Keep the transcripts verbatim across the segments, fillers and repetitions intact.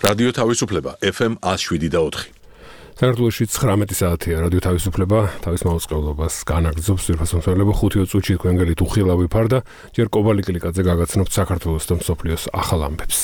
რადიო თავისუფლება ეფ ემ one oh seven და four. საქართველოში ცხრამეტი საათია რადიო თავისუფლება თავის მაუწყებლობას განაგრძობს ვირფასმსმენელობა ხუთი წუთში თქვენ გელით უხილავი ფარდა ჯერ კობალი კლიკაძე გაგაცნობთ საქართველოს და მსოფლიოს ახალ ამბებს.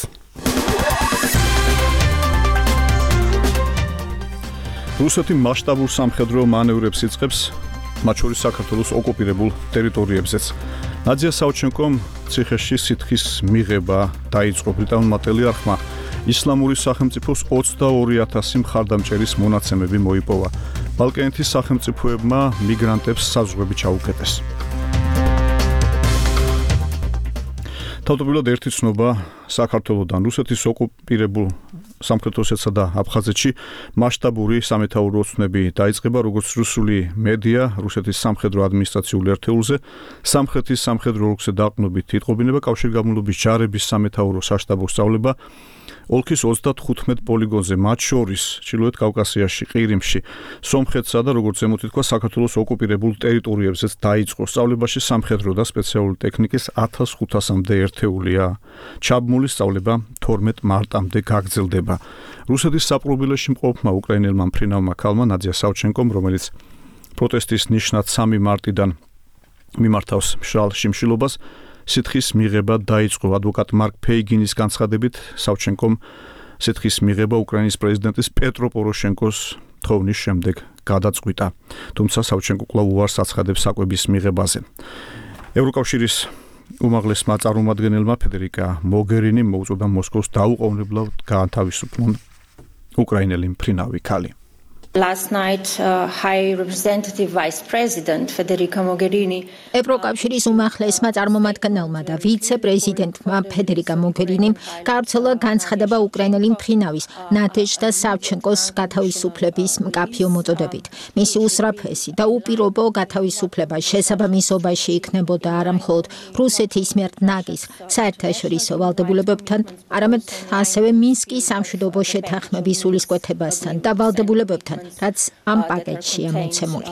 რუსეთი მასშტაბურ სამხედრო მანევრებს იწყებს მათ შორის საქართველოს ოკუპირებულ ტერიტორიებზეც. ნადია საუჩენკომ ციხეში სითხის მიღება დაიწყო ბრიტანულმა ტელეარხმა ისლამური სახელმწიფოს ოცდაორი ათასი მხარდამჭერის მონაცემები მოიპოვა. ბალკანეთის სახელმწიფოებმა მიგრანტებს საზღვრები ჩაუკეტეს. თავდაპირველად ერთი ცნობა საქართველოდან რუსეთის ოკუპირებულ სამხრეთოსეთსა და აფხაზეთში მასშტაბური სამეთაურო ოცნები დაიწყება, როგორც რუსული მედია რუსეთის სამხედრო ადმინისტრაციულ ერთეულზე, სამხრეთის სამხედრო ოლქზე დაყრდნობით იტყობინება კავშირგაბმულობის ჯარების სამეთაურო საშტაბო სწავლება ოლქის ოცდათხუთმეტ პოლიგონზე, მათ შორის ჩრდილოეთ კავკასიაში, ყირიმში, სომხეთსა და როგორც ზემოთ ითქვა, საქართველოს ოკუპირებულ ტერიტორიებზეც დაიწყო. სწავლებაში სამხედრო და სპეციალური ტექნიკის ათას ხუთასამდე ერთეულია. ჩაბმული სწავლება თორმეტ მარტამდე გაგრძელდება. რუსეთის საპყრობილეში მყოფმა უკრაინელმა მფრინავმა ქალმა ნადია საუჩენკომ, რომელიც პროტესტის ნიშნად სამი მარტიდან მიმართავს მშრალ შიმშილობას, სითხის მიღება დაიწყო. ადვოკატ მარკ ფეიგინის განცხადებით, საუჩენკომ სითხის მიღება უკრაინის პრეზიდენტის პეტრო პოროშენკოს თხოვნის შემდეგ გადაწყვიტა. თუმცა საუჩენკო კვლავ უარს აცხადებს საკვების მიღებაზე. ევროკავშირის უმაღლესმა წარმომადგენელმა ფედერიკა მოგერინიმ მოუწოდა მოსკოვს დაუყოვნებლად გაათავისუფლონ უკრაინელი მფრინავი ქალი. Last night, uh, High Representative Vice President Federica Mogherini ევროკავშირის უმაღლესმა წარმომადგენელმა და ვიცე-პრეზიდენტმა ფედერიკა მოგერინიმ გავრცელა განცხადება უკრაინელი მფრინავის ნადეჟდა სავჩენკოს გათავისუფლების მკაფიო მოწოდებით. მისი უსწრაფესი და უპირობო გათავისუფლება შესაბამისობაში იქნებოდა არა მხოლოდ რუსეთის მიერ ნაგის საერთაშორისო ვალდებულებებთან, არამედ ასევე მინსკის სამშვიდობო შეთანხმების სულისკვეთებასთან და ვალდებულებებთან, რაც ამ პაკეტშია მოცემული.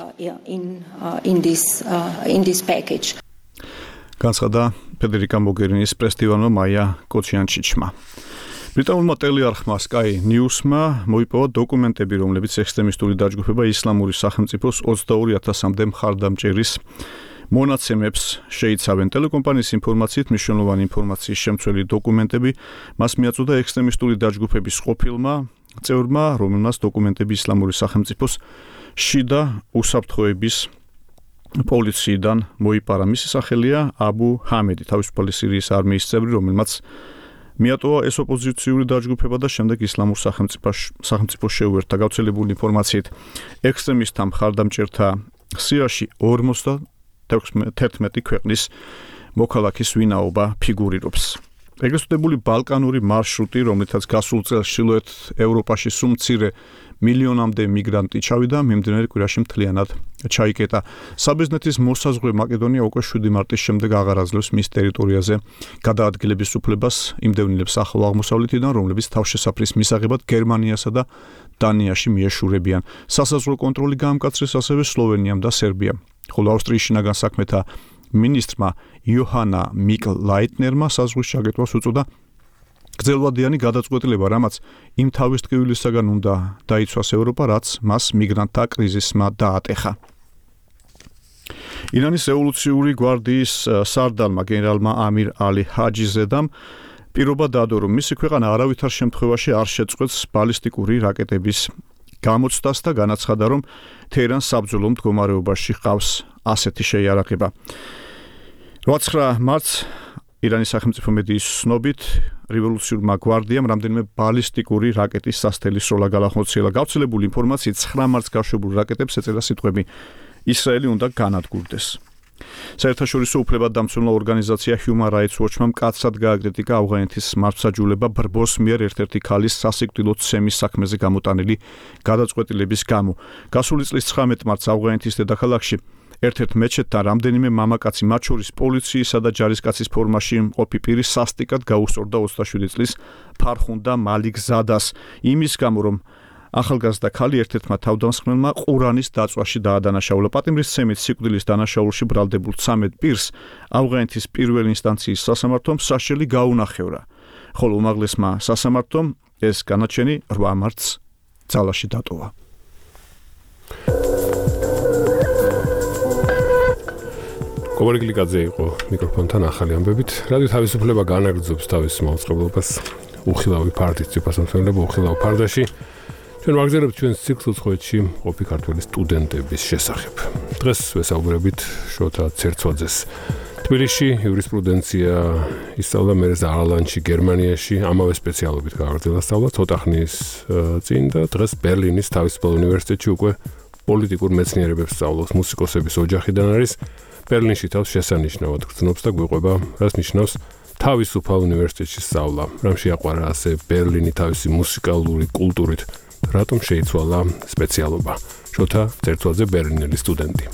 განცხადა ფედერიკა მოგერინის პრესდივანმა მაია კოჩიანჩიჩმა. ბრიტანულმა ტელეარხმა Sky News-მა მოიპოვა დოკუმენტები, რომლებიც ექსტრემისტული დაჯგუფება ისლამური სახელმწიფოს ოცდაორი ათასამდე მხარდამჭერის მონაცემებს შეიცავენ. ტელეკომპანიის ინფორმაციით მნიშვნელოვანი ინფორმაციის შემცველი დოკუმენტები მას მიაწოდა ექსტრემისტული დაჯგუფების ყოფილმა წევრმა, რომელმაც დოკუმენტები ისლამური სახელმწიფოს შიდა უსაფრთხოების პოლიციიდან მოიპარა. მისი სახელია აბუ ჰამედი, თავისუფალი სირიის არმიის წევრი, რომელმაც მიატოვა ეს ოპოზიციური დაჯგუფება და შემდეგ ისლამურ სახელმწიფოს შეუერთდა. გავრცელებული ინფორმაციით, ექსტრემისტთა მხარდამჭერთა სიაში ორმოცდათერთმეტი ქვეყნის მოქალაქის ვინაობა ფიგურირობს. ეგრეთ წოდებული ბალკანური მარშრუტი, რომლითაც გასულ წელს ჩრდილოეთ ევროპაში სულ მცირე მილიონამდე მიგრანტი ჩავიდა, მიმდინარე კვირაში მთლიანად ჩაიკეტა. საბერძნეთის მოსაზღვრე მაკედონია უკვე შვიდი მარტის შემდეგ აღარ აძლევს მის ტერიტორიაზე გადაადგილების უფლებას იმდევნილებს ახლო აღმოსავლეთიდან, რომლებიც თავშესაფრის მისაღებად გერმანიასა და დანიაში მიეშურებიან. სასაზღვრო კონტროლი გაამკაცრეს ასევე სლოვენიამ და სერბიამ. ხოლო ავსტრიის შინაგან საქმეთა მინისტრმა იოჰანა მიკ-ლაიტნერმა საზღვრის ჩაგეტვას უწოდა გრძელვადიანი გადაწყვეტილება, რამაც იმ თავისტკივილისაგან უნდა დაიცვას ევროპა, რაც მას მიგრანტთა კრიზისმა დაატეხა. ირანის რევოლუციური გვარდიის სარდალმა გენერალმა ამირ ალი ჰაჯიზედამ პირობა დადო, რომ მისი ქვეყანა არავითარ შემთხვევაში არ შეწყვეტს ბალისტიკური რაკეტების გამოცდას და განაცხადა, რომ თეირანს საბრძოლო მდგომარეობაში ჰყავს ასეთი შეიარაღება. რვაცხრა მარტს ირანის სახელმწიფო მედიის ცნობით რევოლუციურმა გვარდიამ რამდენიმე ბალისტიკური რაკეტის სასთელი სროლა გალახმოცილა. გავრცელებული ინფორმაციით ცხრა მარტს გაშვებულ რაკეტებს ეწერა სიტყვები ისრაელი უნდა განადგურდეს. საერთაშორისო უფლებადამცველთა ორგანიზაცია Human Rights Watch-მა მკაცრად გააკრიტიკა ავღანეთის მართლმსაჯულება ბრბოს მიერ ერთ-ერთი ქალის სასიკვდილო ცემის საქმეზე გამოტანილი გადაწყვეტილების გამო. გასული წლის ცხრამეტ მარტს ავღანეთის დედაქალაქში ერთ-ერთ მეჩეთთან რამდენიმე მამაკაცი, მათ შორის პოლიციისა და ჯარისკაცის ფორმაში მყოფი პირი სასტიკად გაუსწორდა ოცდაშვიდი წლის ფარხუნდა მალიქ ზადას იმის გამო, რომ ახალგაზრდა ქალი ერთ-ერთმა თავდამსხმელმა ყურანის დაწვაში დაადანაშაულა. პატიმრისცემით სიკვდილის დანაშაულში ბრალდებულ ცამეტ პირს ავღანეთის პირველი ინსტანციის სასამართლომ საშელი გაუნახევრა, ხოლო უმაღლესმა სასამართლომ ეს განაჩენი რვა მარტს ძალაში დატოვა. კობალიკლიაძე იყო მიკროფონთან ახალი ამბებით. რადიო თავისუფლება განაგრძობს თავის მაუწყებლობას უხილავი ფარდის ციფრასამსახურებო უხილავ ფარდაში. ჩვენ ვაგზავნებთ ჩვენს ციკლს უცხოეთში მყოფი ქართველი სტუდენტების შესახებ. დღეს ვესაუბრებით შოთა ცერცვაძეს. თბილისში იურისპრუდენცია ისწავლა, მერე ზაალანში, გერმანიაში, ამავე სპეციალობით გააგრძელა სწავლა ცოტა ხნის წინ და დღეს ბერლინის თავისუფალ უნივერსიტეტში უკვე პოლიტიკურ მეცნიერებებს სწავლობს, მუსიკოსების ოჯახიდან არის. ბერლინში თავს შესანიშნავად გრძნობს და გვიყვება, რაც ნიშნავს თავისუფალ უნივერსიტეტში სწავლა. რამ შეაყვარა ასე ბერლინი თავისი მუსიკალური კულტურით, რატომ შეიცვალა სპეციალობა? შოთა ცერცვაძე ბერლინელი სტუდენტი.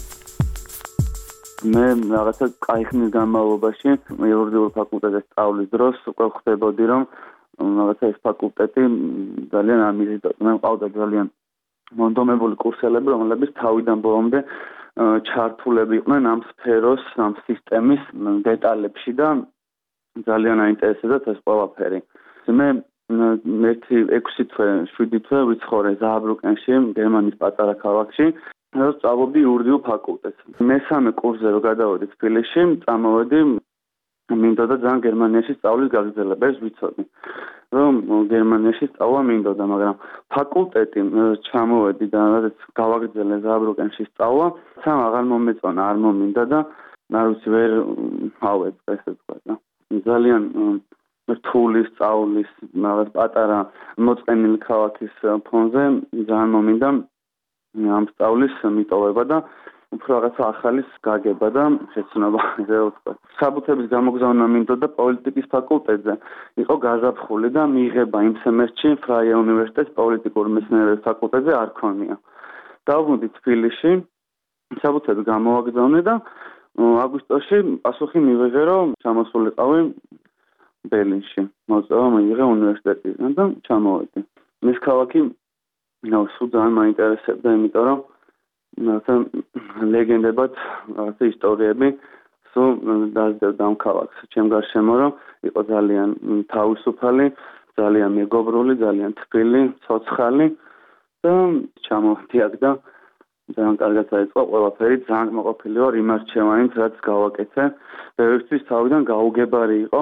მე რაღაცა კაი ხნის განმავლობაში იურიდიულ ფაკულტეტზე სწავლის დროს უკვე ხვდებოდი, რომ რაღაცა ეს ფაკულტეტი ძალიან ამიზიდო. მე მყავდა ძალიან მონდომებული კურსელები, რომლებიც თავიდან ბოლომდე ჩართულები იყვნენ ამ სფეროს, ამ სისტემის დეტალებში და ძალიან აინტერესებდათ ეს ყველაფერი. მე ერთი ექვსი თვე, შვიდი თვე ვიცხოვრე ზააბრუკენში, გერმანიის პატარა ქალაქში. და სწავლობდი იურიდიულ ფაკულტეტს. მესამე კურსზე რო გადავედი თბილისში, წამოვედი მინდოდა ძალიან გერმანიაში სწავლის გაგრძელება, ეს ვიცოდი. რომ გერმანიაში სწავლა მინდოდა, მაგრამ ფაკულტეტი ჩამოვედი და რაც გავაგრძელე ზააბრუკენში სწავლა, სამ აღარ მომეწონა, არ მომინდა და არ ვიცი ვერ ავეწყე ესე თქვა და ძალიან რთული სწავლის, რაღაც პატარა მოწყენილი ქალაქის ფონზე ძალიან მომინდა ამ სწავლის მიტოვება და უფრო რაღაცა ახალის გაგება და შეცნობა, ესე ვთქვა. საბუთების გამოგზავნა მინდოდა პოლიტიკის ფაკულტეტზე. იყო გაზაფხული და მიიღება იმ სემესტრში ფრაიე უნივერსიტეტის პოლიტიკური მეცნიერებების ფაკულტეტზე არ ქონია. დავბრუნდი თბილისში, საბუთები გამოვაგზავნე და აგვისტოში პასუხი მივიღე, რომ ჩამოსულიყავი ბერლინში. მოწვევა მიიღე უნივერსიტეტიდან და ჩამოვედი. ეს ქალაქი ნუ სულ ძალიან მაინტერესებდა, იმიტომ რომ რაღაცა ლეგენდებად, რაღაცა ისტორიები სულ დაძებდა ამ ქალაქს. ჩემ გარშემო რომ იყო ძალიან თავისუფალი, ძალიან მეგობრული, ძალიან თბილი, ცოცხალი და ჩამოვედი აქ და ძალიან კარგად დაიწყო ყველაფერი, ძალიან მოყოფილი ვარ იმ არჩევანით, რაც გავაკეთე. ერთთვის თავიდან გაუგებარი იყო,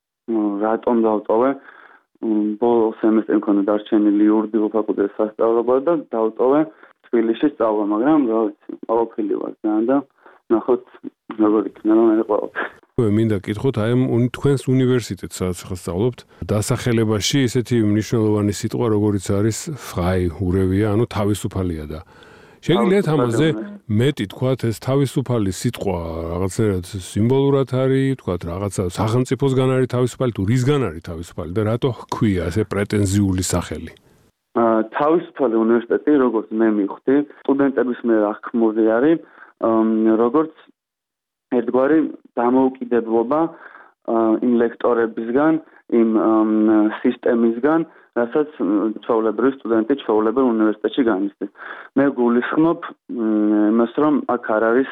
რატომ დავტოვე ბოლო სემესტრი მქონდა დარჩენილი იურიდიულ ფაკულტეტის სასწავლებლად და დავტოვე თბილისში სწავლა, მაგრამ რა ვიცი, ყოველფილი ვარ ძალიან და ნახოთ როგორ იქნება მე ყველაფერი. მინდა გკითხოთ, აი ამ თქვენს უნივერსიტეტს სადაც ხა სწავლობთ, დასახელებაში ესეთი მნიშვნელოვანი სიტყვა როგორიც არის frei, ურევია, ანუ თავისუფალია და შეგიძლიათ ამაზე მეტი თქვათ, ეს თავისუფალი სიტყვა რაღაცნაირად სიმბოლურად არის, თქვათ რაღაცა სახელმწიფოსგან არის თავისუფალი, თუ რისგან არის თავისუფალი და რატო ჰქვია ესე პრეტენზიული სახელი? თავისუფალი უნივერსიტეტი, როგორც მე მივხვდი, სტუდენტების მიერ აღქმული არის, როგორც ერთგვარი დამოუკიდებლობა იმ ლექტორებისგან, იმ სისტემისგან, რასაც ჩვეულებრივი სტუდენტი ჩვეულებრივ უნივერსიტეტში განიცდის. მე გულისხმობ იმას, რომ აქ არ არის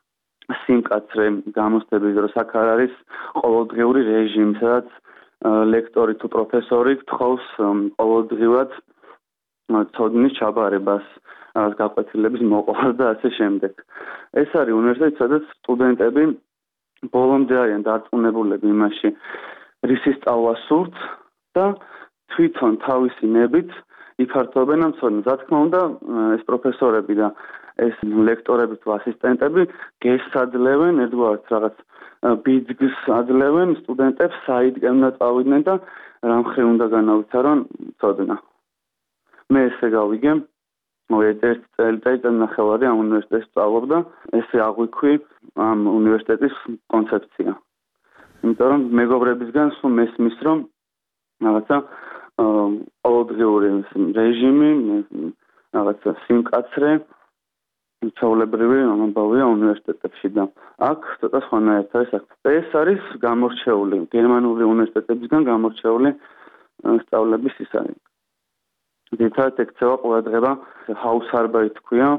სიმკაცრე გამოცდების დროს, აქ არ არის ყოველდღიური რეჟიმი, სადაც ლექტორი თუ პროფესორი გთხოვს ყოველდღიურად ცოდნის ჩაბარებას, გაკვეთილების მოყვებას და ასე შემდეგ. ეს არის უნივერსიტეტი, სადაც სტუდენტები ბოლომდე არიან დარწმუნებულები იმაში, რისი სწავლა სურთ და თვითონ თავისი ნებით იფართოებენ ამ ცოდნას. რა თქმა უნდა, ეს პროფესორები და ეს ლექტორები თუ ასისტენტები გესადლევენ ერთგვარად რაღაც ბიძგს ადლევენ სტუდენტებს საიდგენ უნდა წავიდნენ და რამ ხრი უნდა განავითარონ ცოდნა. მე ესე გავიგე, ერთ წელიწად ნახევარი ამ უნივერსიტეტში სწავლობდა, ესე აღვიქვი ამ უნივერსიტეტის კონცეფცია. იმიტომ რომ მეგობრებისგან სულ მესმის, რომ რაღაცა ყოველდღიური რეჟიმი, რაღაცა სიმკაცრე, ჩვეულებრივი ამბავია უნივერსიტეტებში და აქ ცოტა სხვანაირად არის აქ. ეს არის გამორჩეული, გერმანული უნივერსიტეტებისგან გამორჩეული სწავლების ის არის. ძირითადად ექცევა ყურადღება ჰაუსარბაი თქვია,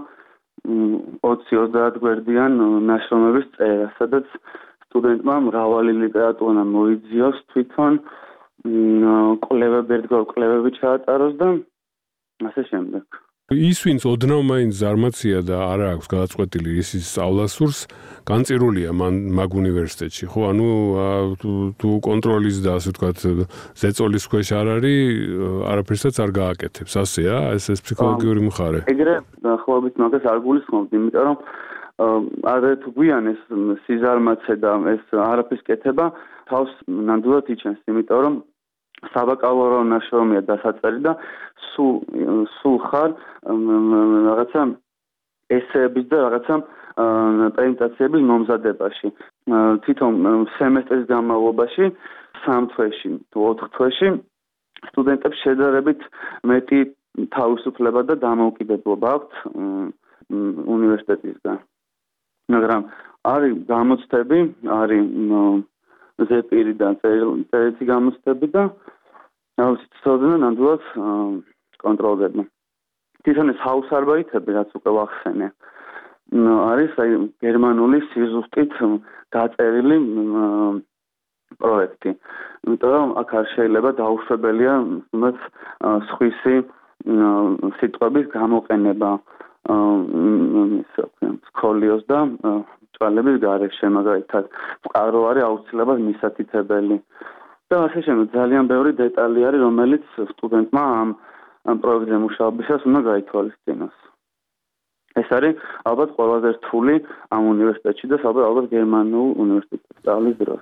ოცი ოცდაათ გვერდიან ნაშრომების წერა, სადაც სტუდენტმა მრავალი ლიტერატურა მოიძიოს თვითონ კვლევები ერთგვარ კვლევები ჩაატაროს და ასე შემდეგ. ის ვინც ოდნავ მაინც ზარმაცია და არა აქვს გადაწყვეტილი ისის სწავლასურს, განწირულია მან მაგ უნივერსიტეტში, ხო? ანუ თუ კონტროლის და ასე ვთქვათ, ზეწოლის ქვეშ არ არის, არაფერსაც არ გააკეთებს, ასეა, ეს ეს ფსიქოლოგიური მხარე. ეგრე დაახლოებით მაგას არ გულისხმობთ, იმიტომ რომ არეთ გვიან ეს სიზარმაცე და ეს არაფრის კეთება თავს ნამდვილად იჩენს, იმიტომ რომ საბაკალავრო ნაშრომია დასაწერი და სულ სულ ხარ რაღაცა ესეების და რაღაცა პრეზენტაციების მომზადებაში. თვითონ სემესტრის განმავლობაში სამ თვეში თუ ოთხ თვეში სტუდენტებს შედარებით მეტი თავისუფლება და დამოუკიდებლობა აქვთ უნივერსიტეტისგან. მაგრამ არის გამოცდები, არის ზეპირი და წერეთი გამოცდები და აუცილებლად ნამდვილად კონტროლდება. თვითონ ეს ჰაუსარბაიტები, რაც უკვე ვახსენე, არის აი გერმანული სიზუსტით დაწერილი პროექტი. იმიტომ რომ აქ არ შეიძლება დაუშვებელია თუნდაც სხვისი სიტყვების გამოყენება სკოლიოს და ჭვალების გარეშე, მაგალითად, წყარო არის აუცილებლად მისათითებელი. და ასე შემდეგ ძალიან ბევრი დეტალი არის, რომელიც სტუდენტმა ამ ამ პროექტზე მუშაობისას უნდა გაითვალისწინოს. ეს არის ალბათ ყველაზე რთული ამ უნივერსიტეტში და ალბათ გერმანულ უნივერსიტეტში სწავლის დროს.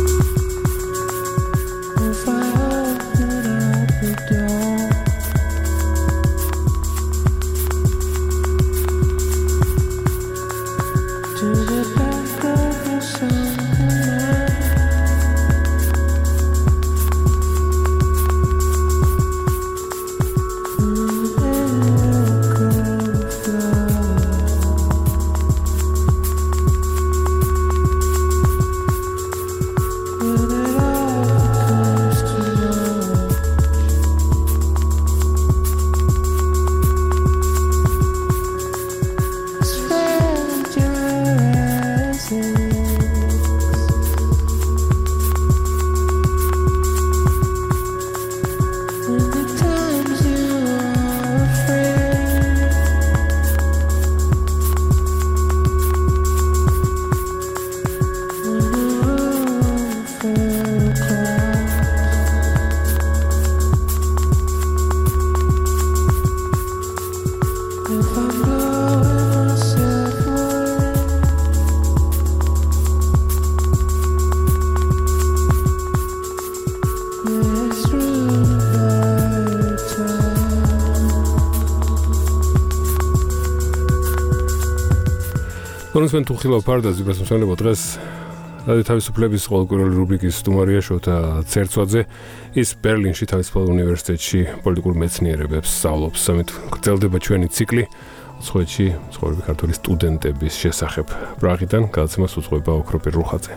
კონსვენ თუხილავ ფარდაზი გასმსვენებო დღეს რადიო თავისუფლების ყოველკვირეული რუბრიკის სტუმარია შოთა ცერცვაძე. ის ბერლინში თავისუფალ უნივერსიტეტში პოლიტიკურ მეცნიერებებს სწავლობს. ამით გრძელდება ჩვენი ციკლი უცხოეთში ცხოვრები ქართული სტუდენტების შესახებ. პრაღიდან გადაცემას უძღვება ოქროპირ რუხაძე.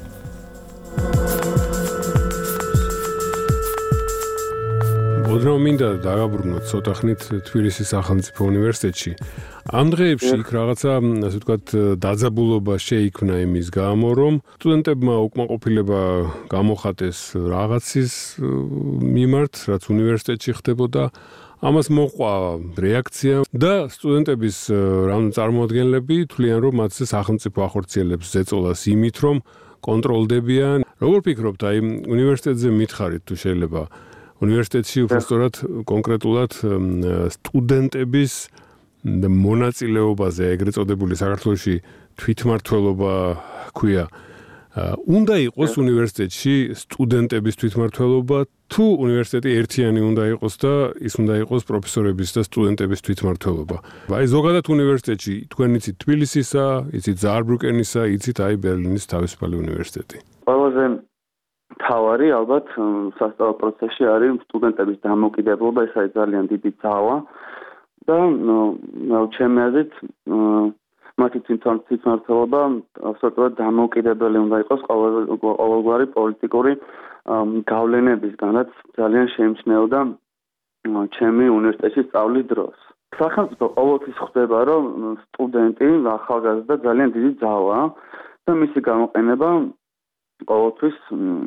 ოდნავ მინდა დაგაბრუნოთ ცოტა ხნით თბილისის სახელმწიფო უნივერსიტეტში. ამ დღეებში იქ რაღაცა, ასე ვთქვათ, დაძაბულობა შეიქმნა იმის გამო, რომ სტუდენტებმა უკმაყოფილება გამოხატეს რაღაცის მიმართ, რაც უნივერსიტეტში ხდებოდა. ამას მოყვა რეაქცია და სტუდენტების წარმომადგენლები თვლიან, რომ მათზე სახელმწიფო ახორციელებს ზეწოლას იმით, რომ კონტროლდებიან. როგორ ფიქრობთ, აი უნივერსიტეტზე მითხარით თუ შეიძლება უნივერსიტეტში უბრალოდ კონკრეტულად სტუდენტების მონაწილეობაზე, ეგრეთ წოდებული საქართველოში თვითმმართველობა ქვია. უნდა იყოს უნივერსიტეტში სტუდენტების თვითმმართველობა, თუ უნივერსიტეტი ერთიანი უნდა იყოს და ის უნდა იყოს პროფესორების და სტუდენტების თვითმმართველობა. აი ზოგადად უნივერსიტეტში თქვენ იცით თბილისისა, იცით ზაარბრუკენისა, იცით აი ბერლინის თავისუფალი უნივერსიტეტი. ყველაზე თავარი ალბათ სასწავლო პროცესში არის სტუდენტების დამოუკიდებლობა, ეს არის ძალიან დიდი ძალა და ჩემი აზრით მათი თვითმმართველობა absoliutურად დამოუკიდებელი უნდა იყოს ყოველგვარი პოლიტიკური გავლენებისგან, რაც ძალიან შეიმჩნეოდა ჩემი უნივერსიტეტში სწავლის დროს. სახელმწიფო ყოველთვის ხდება, რომ სტუდენტი ახალგაზრდა ძალიან დიდი ძალაა და მისი გამოყენება ყოველთვის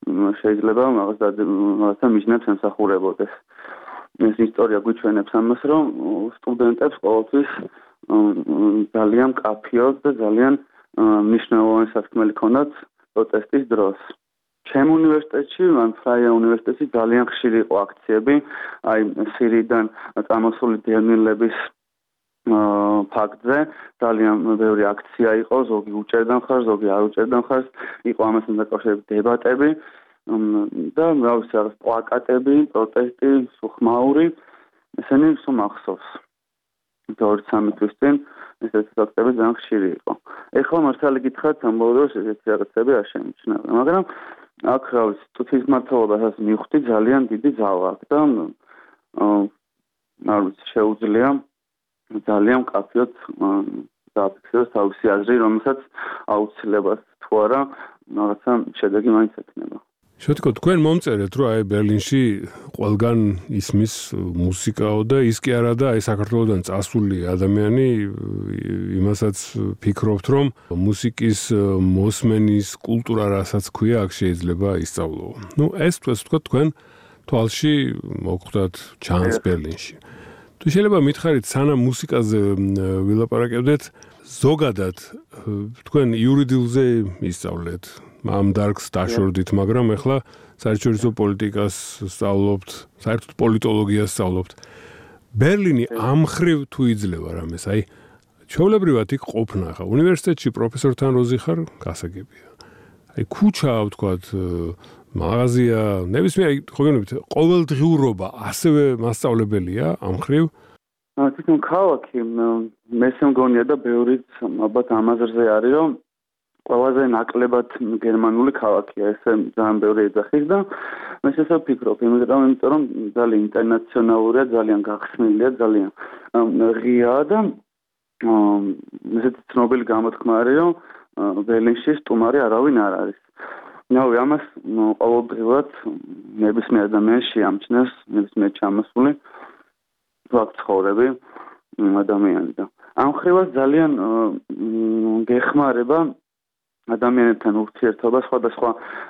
შეიძლება რაღაცა მიჯნებს ემსახურებოდეს. ეს ისტორია გვიჩვენებს ამას, რომ სტუდენტებს ყოველთვის ძალიან მკაფიოდ და ძალიან მნიშვნელოვანი სასქმელი ჰქონდათ პროტესტის დროს. ჩემ უნივერსიტეტში, ან ფრაია უნივერსიტეტში ძალიან ხშირი იყო აქციები, აი სირიიდან წამოსული დევნილების ფაქტზე, ძალიან ბევრი აქცია იყო, ზოგი უჭერდა მხარს, ზოგი არ უჭერდა მხარს, იყო ამასთან დაკავშირებით დებატები და რაღაც რაღაც პლაკატები, პროტესტი, ხმაური, ესენი სულ მახსოვს. ორი სამი თვის წინ ესეთი ფაქტები ძალიან ხშირი იყო. ეხლა მართალი გითხრათ, ამ ბოლო დროს ესეთი რაღაცები არ შემიჩნევა, მაგრამ აქ რა ვიცი, თვითმმართველობასაც მივხვდი ძალიან დიდი ძალა აქვს და არ ვიცი, შეუძლია ძალიან მკაფიოდ დააფიქსიროს თავისი აზრი, რომელსაც აუცილებლად თუ არა რაღაცა შედეგი მაინც ექნება. შეთქო, თქვენ მომწერეთ, რომ აი ბერლინში ყველგან ისმის მუსიკაო და ის კი არა და აი საქართველოსდან წასული ადამიანი იმასაც ფიქრობთ, რომ მუსიკის მოსმენის კულტურა რასაც ქვია, აქ შეიძლება ისწავლო. ნუ ეს თქვა თქვენ თვალში მოგხვდათ ჩანს ბერლინში. თუ შეიძლება მითხარით, სანამ მუსიკაზე ვილაპარაკებდეთ, ზოგადად თქვენ იურიდიულზე ისწავლეთ. ამ დარგს დაშორდით, მაგრამ ახლა საერთაშორისო პოლიტიკას სწავლობთ, საერთოდ პოლიტოლოგიას სწავლობთ. ბერლინი ამხრივ თუ იძლევა რამეს, აი ჩვეულებრივად იქ ყოფნა ხა უნივერსიტეტში პროფესორთან როზი ხარ, გასაგებია. აი ქუჩა, ვთქვათ, მაღაზია, ნებისმიერი ხოგენობით ყოველდღიურობა ასევე მასწავლებელია ამხრივ. თვითონ ქალაქი მესე მგონია და ბევრიც ალბათ ამაზრზე არის, რომ ყველაზე ნაკლებად გერმანული ქალაქია, ესე ძალიან ბევრი ეძახის და მე შესაძლოა ვფიქრობ, იმიტომ რომ ძალიან ინტერნაციონალურია, ძალიან გახსნილია, ძალიან ღიაა და ესეთი ცნობილი გამოთქმა არის, რომ ბერლინში სტუმარი არავინ არ არის. ნავი ამას ყოველდღიურად ნებისმიერ ადამიანს შეამჩნევს, ნებისმიერ ჩამოსული ფაქტხოვრები ადამიანი და ამ ხრივას ძალიან გეხმარება ადამიანებთან ურთიერთობა, სხვადასხვა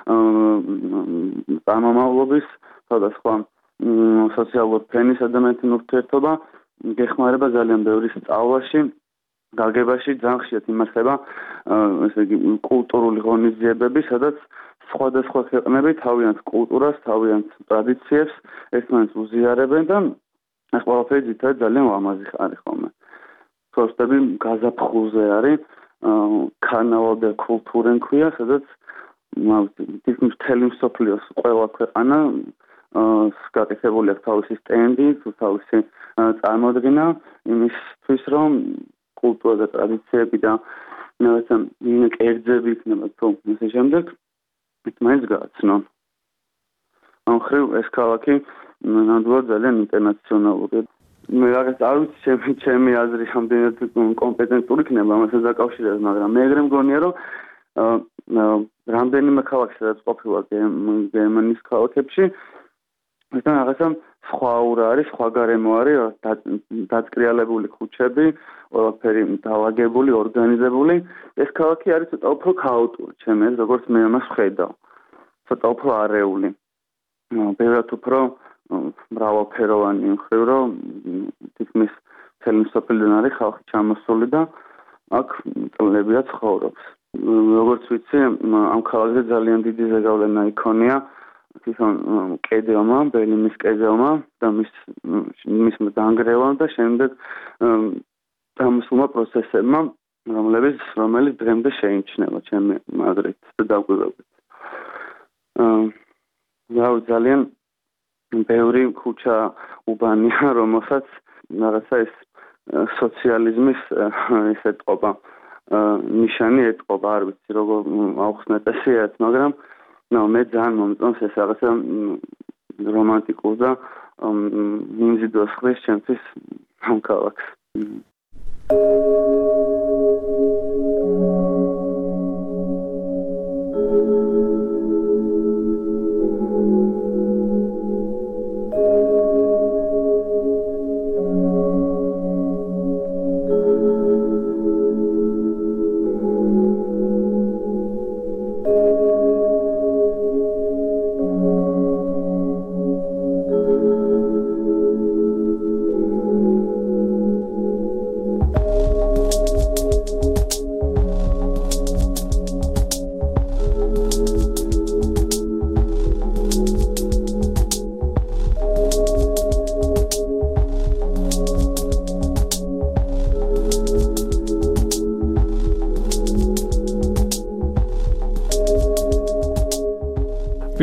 წარმომავლობის, სხვადასხვა სოციალურ ფენის ადამიანთან ურთიერთობა გეხმარება ძალიან ბევრი სწავლაში, გაგებაში, ძალიან ხშირად იმართება ესე იგი კულტურული ღონისძიებები, სადაც სხვადასხვა ქვეყნები თავიანთ კულტურას, თავიანთ ტრადიციებს ერთმანეთს უზიარებენ და ეს ყველაფერი ძირითადად ძალიან ლამაზი არის ხოლმე. პროსტები გაზაფხულზე არის კარნავალ და კულტურენ ქვია, სადაც თითქმის მთელი მსოფლიოს ყველა ქვეყანა გაკეთებული აქვს თავისი სტენდი, თავისი წარმოდგენა იმისთვის, რომ კულტურა და ტრადიციები და რაღაცა კერძები იქნება თუ ისე შემდეგ მაინც გააცნონ. ამ ხრივ ეს ქალაქი ნამდვილად ძალიან ინტერნაციონალურია. მე რაღაც არ ვიცი, ჩემი ჩემი აზრი რამდენად კომპეტენტური იქნება ამასთან დაკავშირებით, მაგრამ მე ეგრე მგონია, რომ რამდენიმე ქალაქში სადაც ყოფილა გერმანიის ქალაქებში, ესთან რაღაცა სხვა აურა არის, სხვა გარემო არის, დაწკრიალებული ქუჩები, ყველაფერი დაალაგებული, ორგანიზებული. ეს ქალაქი არის ცოტა უფრო ქაოტური, ჩემი აზრით, როგორც მე ამას ვხედავ. ცოტა უფრო არეული. ბევრად უფრო მრავალფეროვანი მხრივ, რომ თითქმის მთელი მსოფლიოდან არის ხალხი ჩამოსული და აქ წლებია ცხოვრობს. როგორც ვიცი, ამ ქალაქზე ძალიან დიდი ზეგავლენა იქონია თვითონ კედელმა, ბერლინის კედელმა და მის მის დანგრევამ და შემდეგ დამსულმა პროცესებმა, რომლებიც რომელიც დღემდე შეიმჩნევა ჩემი აზრით და დაგვირგვებით. აა ძალიან ბევრი ქუჩა უბანია, რომელსაც რაღაცა ეს სოციალიზმის ესე ტყობა ნიშანი ეტყობა, არ ვიცი როგორ აუხსნათ ესეც, მაგრამ ნუ მე ძალიან მომწონს ეს რაღაცა რომანტიკულ და მიმზიდვას ხრის ჩემთვის ამ ქალაქს.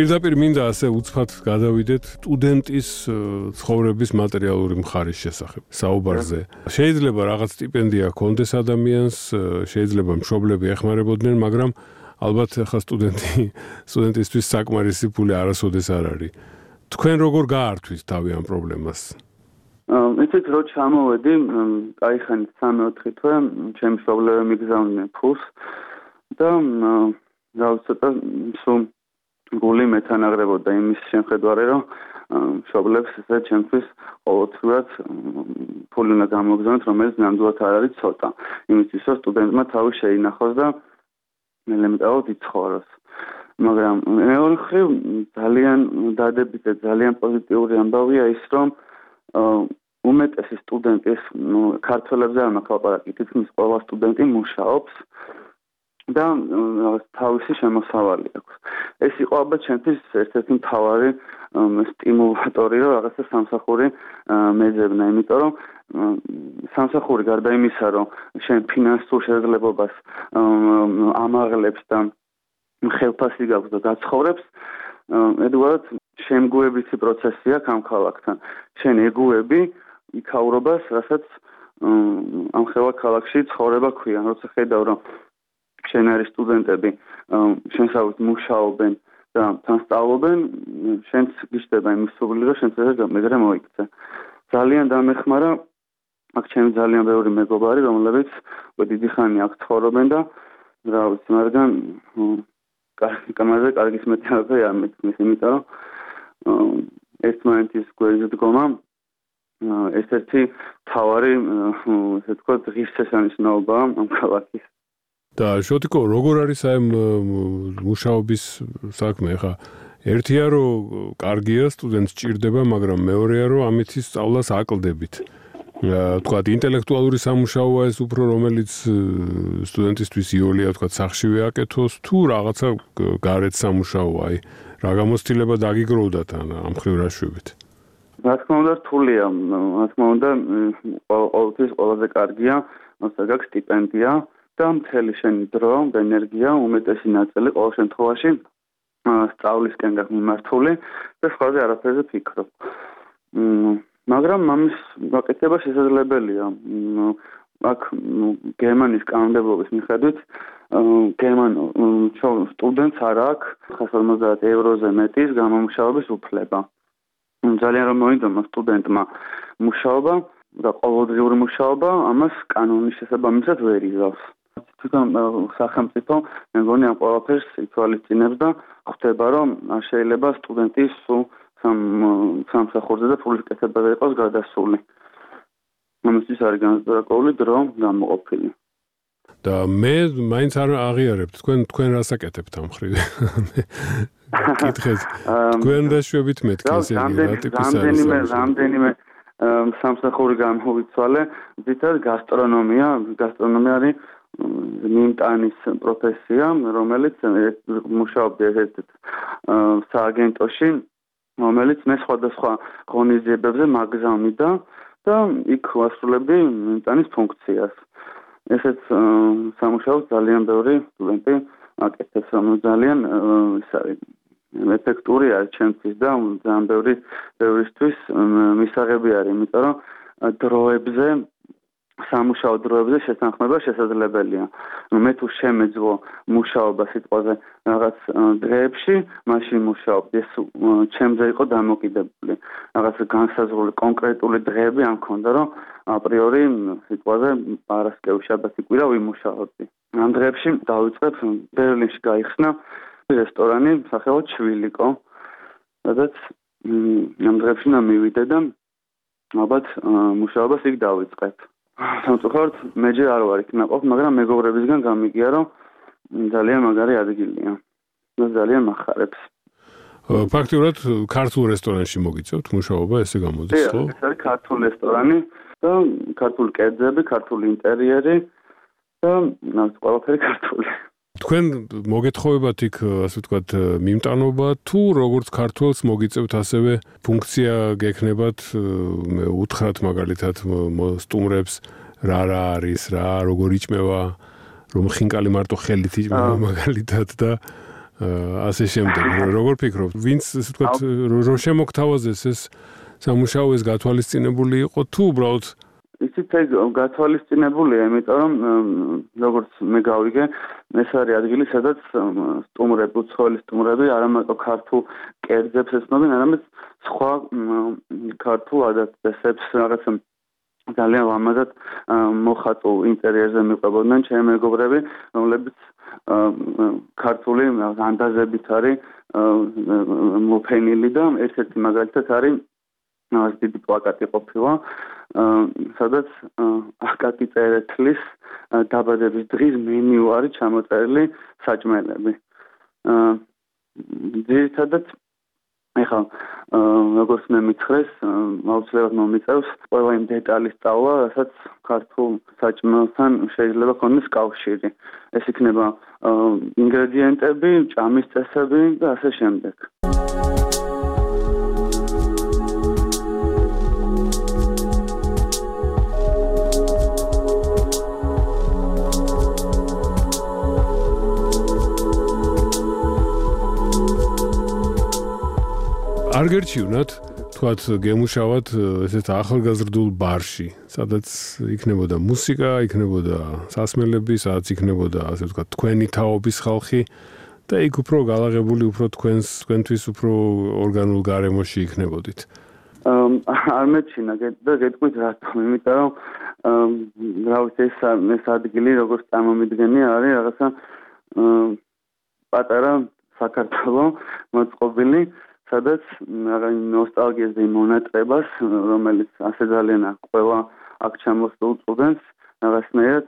პირდაპირ მინდა ასე უცბად გადავიდეთ სტუდენტის ცხოვრების მატერიალური მხარის შესახებ საუბარზე. შეიძლება რაღაც სტიპენდია ჰქონდეს ადამიანს, შეიძლება მშობლები ეხმარებოდნენ, მაგრამ ალბათ ახლა სტუდენტი სტუდენტისთვის საკმარისი ფული არასოდეს არ არის. თქვენ როგორ გაართვით თავი ამ პრობლემას? იცით რო ჩამოვედი, კაიხანი სამი-ოთხი თვე ჩემი მშობლები მიგზავნდნენ ფულს და რა ცოტა სულ გული მეთანაღრებოდა იმის შემხედვარი, რომ მშობლებს ესე ჩემთვის ყოველთვიურად ფული უნდა გამოგზავნოთ, რომელიც ნამდვილად არ არის ცოტა. იმისთვის რომ სტუდენტმა თავი შეინახოს და ელემენტარულად იცხოვროს. მაგრამ მეორე მხრივ ძალიან დადებითი, ძალიან პოზიტიური ამბავია ის, რომ უმეტესი სტუდენტის, ქართველებზე არ მაქვს ლაპარაკი, თითქმის ყველა სტუდენტი მუშაობს და თავისი შემოსავალი აქვს. ეს იყო ალბათ ჩემთვის ერთ-ერთი მთავარი სტიმულატორი, რომ რაღაცა სამსახური მეძებნა, იმიტომ რომ სამსახური გარდა იმისა, რომ შენ ფინანსურ შესაძლებლობას ამაღლებს და ხელფასი გაქვს და გაცხოვრებს, ედუარდ შემგუებითი პროცესი აქვს ამ ქალაქთან. შენ ეგუები იქაურობას, რასაც ამ ხელა ქალაქში ცხოვრება ქვია, როცა ხედავ, რომ შენ არის სტუდენტები, შენსავით მუშაობენ და თან სწავლობენ, შენც გიშდება იმის სული, რომ შენც ეს მეგრე მოიქცე. ძალიან დამეხმარა, აქ ჩემი ძალიან ბევრი მეგობარი, რომლებიც დიდი ხანი აქ ცხოვრობენ და რა ვიცი, მაგრამ კარგი კარგი მეტყველება არ მეთქმის, იმიტომ რომ ერთმანეთის გვერდზე დგომა ერთ-ერთი მთავარი, ესე ვთქვათ, ღირსშესანიშნაობაა ამ ქალაქის. და შოტიკო, როგორ არის აი მუშაობის საქმე? ხა ერთია რომ კარგია სტუდენტს ჭირდება, მაგრამ მეორეა რომ ამით სწავლას აკლდებით. თქვათ ინტელექტუალური სამუშაოა ეს უფრო, რომელიც სტუდენტისთვის იოლია, თქვათ სახშივე აკეთოს, თუ რაღაცა გარეთ სამუშაოა, აი რა გამოცდილება დაგიგროვდათ ამ ხრივ რა შვებით? რა თქმა უნდა რთულია, რა თქმა უნდა ყოველთვის ყველაზე კარგია, როცა გაქვს სტიპენდია და მთელი შენი დრო და ენერგია უმეტესი ნაწილი ყოველ შემთხვევაში სწავლისკენ გაქვს მიმართული და სხვაზე არაფერზე ფიქრობ. მაგრამ ამის გაკეთება შესაძლებელია. აქ გერმანიის კანონმდებლობის მიხედვით გერმან სტუდენტს არ აქვს ხუთმოცდაათი ევროზე მეტის გამომუშავების უფლება. ძალიან რომ მოინდომა სტუდენტმა მუშაობა და ყოველდღიური მუშაობა, ამას კანონის შესაბამისად ვერ იზავს. თვითონ სახელმწიფო მეგონი ამ ყველაფერს ითვალისწინებს და ხვდება, რომ არ შეიძლება სტუდენტის სულ სამსახურზე და ფულის კეთებაზე იყოს გადასული. ამისთვის არის განსაკუთრებული დრო გამოყოფილი. და მე მაინც არ აღიარებთ, თქვენ თქვენ რას აკეთებთ ამ ხრივ? კითხეთ. თქვენ რა შვებით მეთქი ესე რა ტიპის არის? რამდენიმე რამდენიმე სამსახური გამოვიცვალე, ძირითადად გასტრონომია, გასტრონომია არის მიმტანის პროფესია, რომელიც მუშაობდა ერთ სააგენტოში, რომელიც მე სხვადასხვა ღონისძიებებზე მაგზავნიდა და იქ ვასრულებდი მიმტანის ფუნქციას. ესეც სამუშაოს ძალიან ბევრი სტუდენტი აკეთებს, რომელიც ძალიან ის არის ეფექტური არის ჩემთვის და ძალიან ბევრი ბევრისთვის მისაღები არის, იმიტომ რომ დროებზე სამუშაო დროებზე შეთანხმება შესაძლებელია. მე თუ შემეძლო მუშაობა სიტყვაზე რაღაც დღეებში, მაშინ მუშაობდი, ეს ჩემზე იყო დამოკიდებული. რაღაც განსაზღვრული კონკრეტული დღეები არ მქონდა, რომ აპრიორი სიტყვაზე პარასკევი, შაბათი, კვირა ვიმუშაობდი. ამ დღეებში დავიწყებ ბერლინში გაიხსნა რესტორანი სახელად შვილიკო, სადაც ამ დღეებში მივიდე და ალბათ მუშაობას იქ დავიწყებ. სამწუხაროდ მე ჯერ არ ვარ იქ ნაყოფ, მაგრამ მეგობრებისგან გამიგია, რომ ძალიან მაგარი ადგილია. და ძალიან მახარებს. ფაქტიურად ქართულ რესტორანში მოგიწევთ მუშაობა, ესე გამოდის, ხო? ეს არის ქართული რესტორანი და ქართული კერძები, ქართული ინტერიერი და ყველაფერი ქართული. თქვენ მოგეთხოვებათ იქ, ასე ვთქვათ, მიმტანობა თუ როგორც ქართველს მოგიწევთ ასევე ფუნქცია გექნებათ, მე უთხრათ მაგალითად სტუმრებს რა რა არის, რა როგორ იჭმევა, რომ ხინკალი მარტო ხელით იჭმევა მაგალითად და ასე შემდეგ. Როგორ ფიქრობთ, ვინც ასე ვთქვათ, რო შემოგთავაზეს ეს სამუშაო ეს გათვალისწინებული იყო თუ უბრალოდ იცით ეგ გათვალისწინებულია, იმიტომ რომ როგორც მე გავიგე, ეს არის ადგილი, სადაც სტუმრები, უცხოელი სტუმრები არა მარტო ქართულ კერძებს ეცნობენ, არამედ სხვა ქართულ ადათ-წესებს, რაღაცა ძალიან ლამაზად მოხატულ ინტერიერზე მიყვებოდნენ ჩემი მეგობრები, რომლებიც ქართული ანდაზებით არის მოფენილი და ერთ-ერთი მაგალითად არის ეს დიდი პლაკატი ყოფილა, სადაც აკაკი წერეთლის დაბადების დღის მენიუ არის ჩამოწერილი საჭმელები. ძირითადად ეხლა როგორც მე მითხრეს, აუცილებლად მომიწევს ყველა იმ დეტალის სწავლა, რასაც ქართულ საჭმელთან შეიძლება ქონდეს კავშირი. ეს იქნება ინგრედიენტები, ჭამის წესები და ასე შემდეგ. არ გერჩივნათ, თქვათ გემუშავათ ესეთ ახალგაზრდულ ბარში, სადაც იქნებოდა მუსიკა, იქნებოდა სასმელები, სადაც იქნებოდა ასე ვთქვათ თქვენი თაობის ხალხი და იქ უფრო galაღებული, უფრო თქვენს თქვენთვის უფრო ორგანულ გარემოში იქნებოდით. არ მეჩინა და გეტყვით რატომ, იმიტომ რომ რა ვიცი ეს ეს ადგილი როგორც წარმომიდგენია არის რაღაცა პატარა საქართველო მოწყობილი სადაც ნოსტალგიას და მონატრებას, რომელიც ასე ძალიან ყველა აქ ჩამოსულ სტუდენტს რაღაცნაირად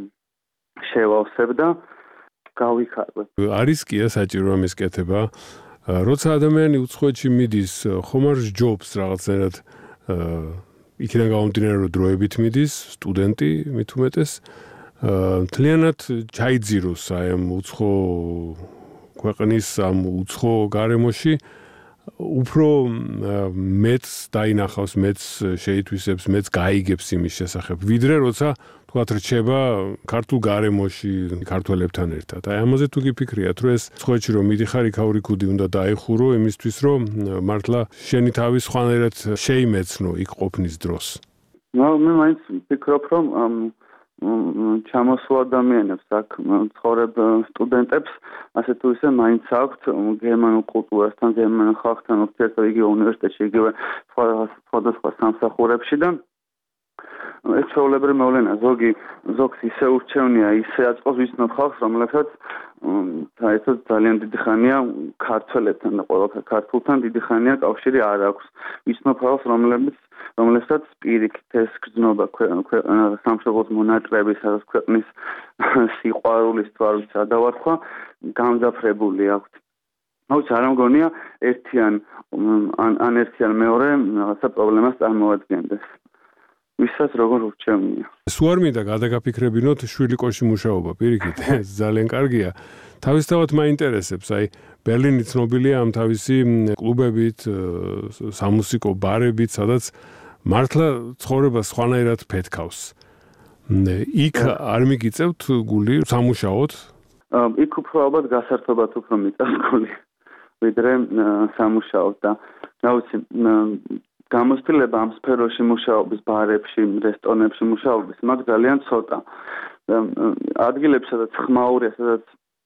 შევავსებდა, გავიხარებ. არის კი საჭირო ამის კეთება, როცა ადამიანი უცხოეთში მიდის, ხომ არ ჯობს რაღაცნაირად იქიდან გამომდინარე რომ დროებით მიდის, სტუდენტი მით უმეტეს, მთლიანად ჩაიძიროს აი ამ უცხო ქვეყნის ამ უცხო გარემოში უფრო მეც დაინახავს, მეც შეითვისებს, მეც გაიგებს იმის შესახებ, ვიდრე როცა თქვათ რჩება ქართულ გარემოში ქართველებთან ერთად. აი ამაზე თუ გიფიქრიათ, რომ ეს სხვაჩი რომ მიდიხარ იქაური ქუდი უნდა დაიხურო იმისთვის, რომ მართლა შენი თავი სხვანაირად შეიმეცნო იქ ყოფნის დროს. ნუ მე მაინც ვფიქრობ, რომ ჩამოსულ ადამიანებს აქ ცხოვრებ სტუდენტებს ასე თუ ისე მაინც აქვთ გერმანულ კულტურასთან, გერმანულ ხალხთან ურთიერთობა იგივე უნივერსიტეტში, იგივე სხვადასხვა სამსახურებში და ეს ჩვეულებრივი მოვლენა ზოგი ზოგს ისე ურჩევნია, ისე აწყობს ვიცნობ ხალხს, რომლებსაც საერთოდ ძალიან დიდი ხანია ქართველებთან და ყველაფერ ქართულთან დიდი ხანია კავშირი არ აქვს. ვიცნობ ხალხს, რომლებიც რომელსაც პირიქით ეს გრძნობა სამშობლოს მონატრების, სადაც ქვეყნის სიყვარულის თვარის ადავარქვა გამძაფრებული აქვთ. აუცილებლად არ მგონია ერთიან ან ან ერთიან მეორე რაღაცა პრობლემას წარმოადგენდეს. ვისაც როგორ ურჩევნია. სულ არ მინდა გადაგაფიქრებინოთ შვილიკოში მუშაობა, პირიქით, ეს ძალიან კარგია. თავისთავად მაინტერესებს, აი ბერლინი ცნობილია ამ თავისი კლუბებით, სამუსიკო ბარებით, სადაც მართლა ცხოვრება სხვანაირად ფეთქავს. იქ არ მიგიწევთ გული სამუშაოთ? იქ უფრო ალბათ გასართობად უფრო მიწევს გული, ვიდრე სამუშაოთ და რა ვიცი, გამოცდილება ამ სფეროში მუშაობის, ბარებში, რესტორნებში მუშაობის მაგ ძალიან ცოტა. ადგილებში, სადაც ხმაურია, სადაც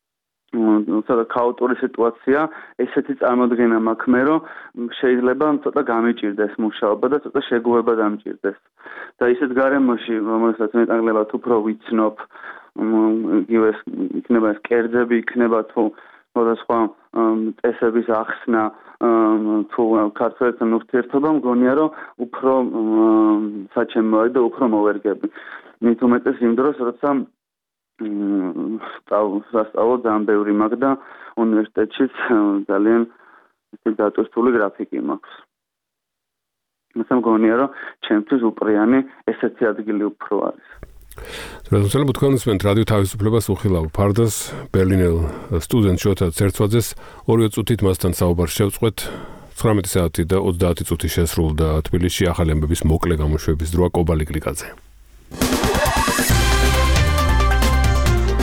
სადაც ქაოტური სიტუაცია, ესეთი წარმოდგენა მაქვს მე, რომ შეიძლება ცოტა გამიჭირდეს მუშაობა და ცოტა შეგუება დამჭირდეს. და ისეთ გარემოში, რომელსაც მეტანგლებად უფრო ვიცნობ, იგივე იქნება ეს კერძები, იქნება თუ სხვადასხვა წესების ახსნა, თუ ქართველებთან ურთიერთობა, მგონია, რომ უფრო საჩემოა და უფრო მოვერგები. მით უმეტეს იმ დროს, როცა სასწავლო ძალიან ბევრი მაქვს და უნივერსიტეტშიც ძალიან დატვირთული გრაფიკი მაქვს. მე მგონია, რომ ჩემთვის უპრიანი ესეთი ადგილი უფრო არის. Răspunsul თქვენ უსმენთ რადიო თავისუფლებას უხილავ ფარდას ბერლინელ სტუდენტ შოთა ცერცვაძეს ორი წუთით მასთან საუბარს შევწყვეთ ცხრამეტი საათი და ოცდაათი წუთი შესრულდა თბილისში ახალი ამბების მოკლე გამოშვების დროა კობალი გლიკაძე.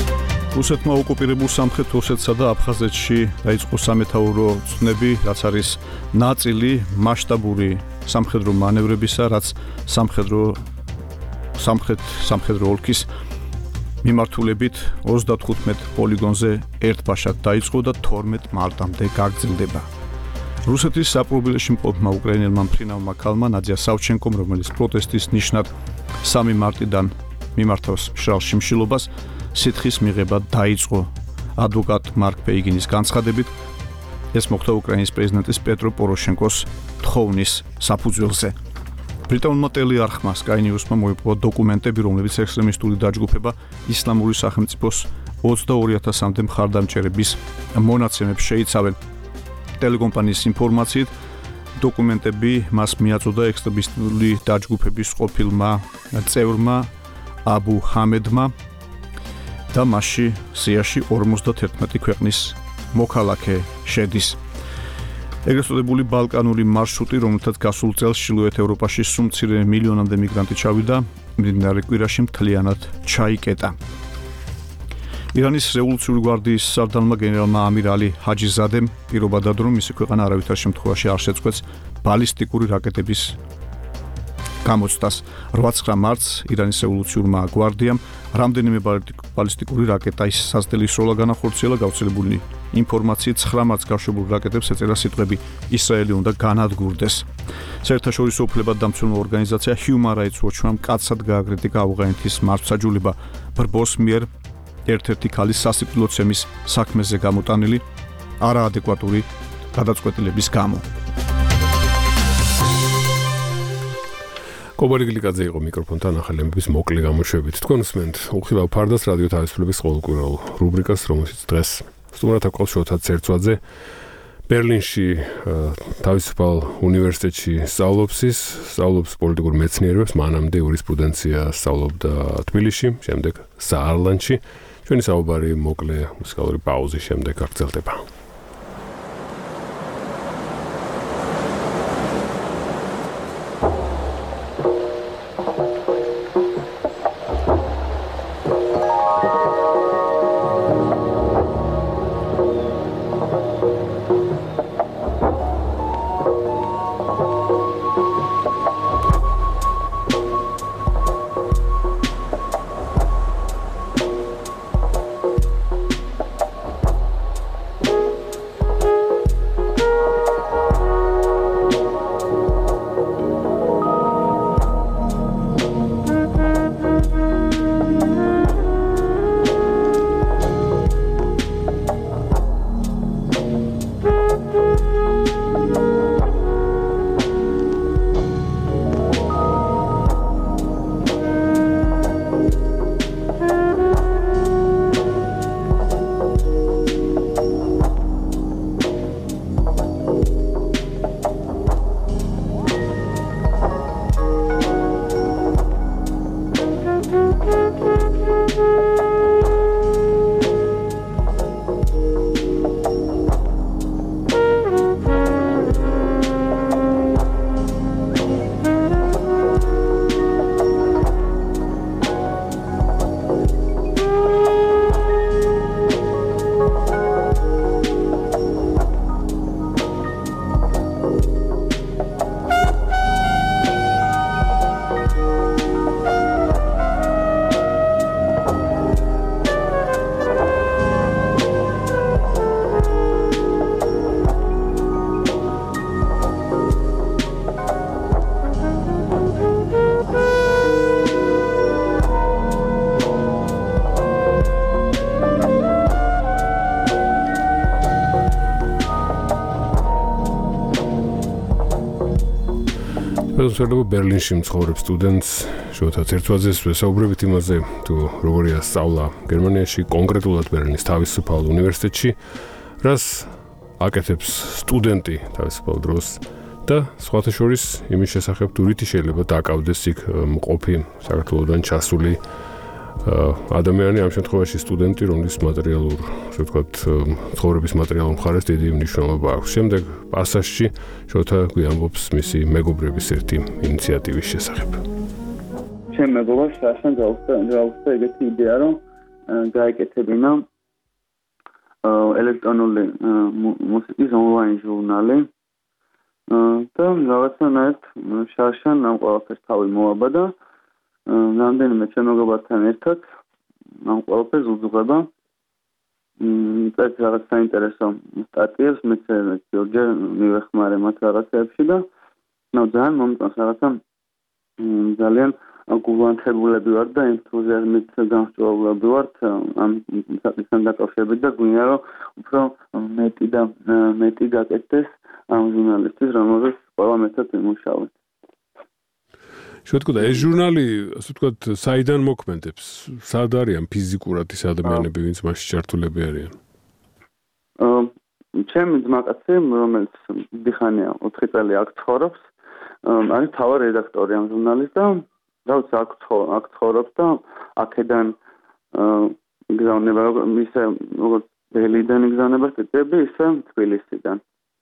რუსეთმა ოკუპირებულ სამხრეთ ოსეთსა და აფხაზეთში დაიწყო სამეთაურო ცნები, რაც არის ნაწილი მასშტაბური სამხედრო მანევრებისა, რაც სამხედრო სამხრეთ სამხედრო ოლქის მიმართულებით ოცდათხუთმეტ პოლიგონზე ერთბაშად დაიწყო და თორმეტ მარტამდე გაგრძელდება. რუსეთის საპრობილეში მყოფმა უკრაინელმა მფრინავმა ქალმა ნადია სავჩენკომ, რომელიც პროტესტის ნიშნად სამი მარტიდან მიმართავს მშრალ შიმშილობას, სითხის მიღება დაიწყო. ადვოკატ მარკ პეიგინის განცხადებით, ეს მოხდა უკრაინის პრეზიდენტის პეტრო პოროშენკოს თხოვნის საფუძველზე. ბრიტანულმა ტელეარხმა Sky News-მა მოიპოვა დოკუმენტები, რომლებიც ექსტრემისტული დაჯგუფება ისლამური სახელმწიფოს ოცდაორი ათასამდე მხარდამჭერების მონაცემებს შეიცავენ. ტელეკომპანიის ინფორმაციით, დოკუმენტები მას მიაწოდა ექსტრემისტული დაჯგუფების ყოფილმა წევრმა აბუ ჰამედმა და მასში სიაში ორმოცდათერთმეტი ქვეყნის მოქალაქე შედის. ეგრეთ წოდებული ბალკანური მარშრუტი, რომელთაც გასულ წელს ჩრდილოეთ ევროპაში სულ მცირე მილიონამდე მიგრანტი ჩავიდა, მიმდინარე კვირაში მთლიანად ჩაიკეტა. ირანის რევოლუციური გვარდიის სარდალმა გენერალმა ამირ ალი ჰაჯიზადემ პირობა დადო, რომ მისი ქვეყანა არავითარ შემთხვევაში არ შეწყვეტს ბალისტიკური რაკეტების გამოცდას. რვა მარტს ირანის რევოლუციურმა გვარდიამ რამდენიმე ბალისტიკური რაკეტის სასდელი სროლა განახორციელა. გავრცელებული ინფორმაციით ცხრა მარტს გაშვებულ რაკეტებს ეწერა სიტყვები ისრაელი უნდა განადგურდეს. საერთაშორისო უფლებადამცველო ორგანიზაცია Human Rights Watch-მა მკაცრად გააკრიტიკა ავღანეთის მართლმსაჯულება ბრბოს მიერ ერთ-ერთი ქალის სასიკვდილოცემის საქმეზე გამოტანილი არაადეკვატური გადაწყვეტილების გამო. კობარი გლიკაძე იყო მიკროფონთან ახალი ამბების მოკლე გამოშვებით. თქვენ უსმენთ უხილავ ფარდას რადიო თავისუფლების ყოველკვირეულ რუბრიკას, რომელშიც დღეს სტუმრად აკვალ შოთა ცერცვაძე ბერლინში თავისუფალ უნივერსიტეტში სწავლობს ის, სწავლობს პოლიტიკურ მეცნიერებებს, მანამდე იურისპრუდენცია სწავლობდა თბილისში, შემდეგ საარლანდში. ჩვენი საუბარი მოკლე მუსიკალური პაუზის შემდეგ გაგრძელდება. სერდო ბერლინში მცხოვრებ სტუდენტს შოთა ცერცვაძეს ვესაუბრებით იმაზე, თუ როგორია სწავლა გერმანიაში, კონკრეტულად ბერლინის თავისუფალ უნივერსიტეტში, რას აკეთებს სტუდენტი თავისუფალ დროს და სხვათა შორის იმის შესახებ, თუ რითი შეიძლება დაკავდეს იქ მყოფი საქართველოსდან ჩასული ადამიანი, ამ შემთხვევაში სტუდენტი, რომლის მატერიალურ, ასე ვთქვათ, ცხოვრების მატერიალურ მხარეს დიდი მნიშვნელობა აქვს. შემდეგ პასაჟში შოთა გვიამბობს მისი მეგობრების ერთი ინიციატივის შესახებ. ჩემ მეგობრებს ასან გაუხდა, გაუხდა ეგეთი იდეა, რომ გაეკეთებინა ელექტრონული მუსიკის ონლაინ ჟურნალი და რაღაცნაირად შარშან ამ ყველაფერს თავი მოაბადა რამდენიმე ჩემ მეგობართან ერთად ამ ყველაფერს უძღვება წერს რაღაც საინტერესო სტატიებს მეც ჯორჯერ მივეხმარე მათ რაღაცებში და ნუ ძალიან მომწონს რაღაცა ძალიან გულანთებულები ვარ და ენთუზიაზმით გამსჭვალებლები ვართ ამ საკითხთან დაკავშირებით და გვინდა რომ უფრო მეტი და მეტი გაკეთდეს ამ ჟურნალისტის რომელზეც ყველა მეტად ვიმუშავებთ. შევთქვა და ეს ჟურნალი ასე ვთქვათ საიდან მოქმედებს? სად არიან ფიზიკურად ის ადამიანები ვინც მასში ჩართულები არიან? ჩემი ძმაკაცი რომელიც დიხანია ოთხი წელი აქ ცხოვრობს არის თავარი რედაქტორი ამ ჟურნალის და რაც აქ ცხოვრობს და აქედან იგზავნება ისე როგორც ბელიდან იგზავნება სტიპендიები ისე თბილისიდან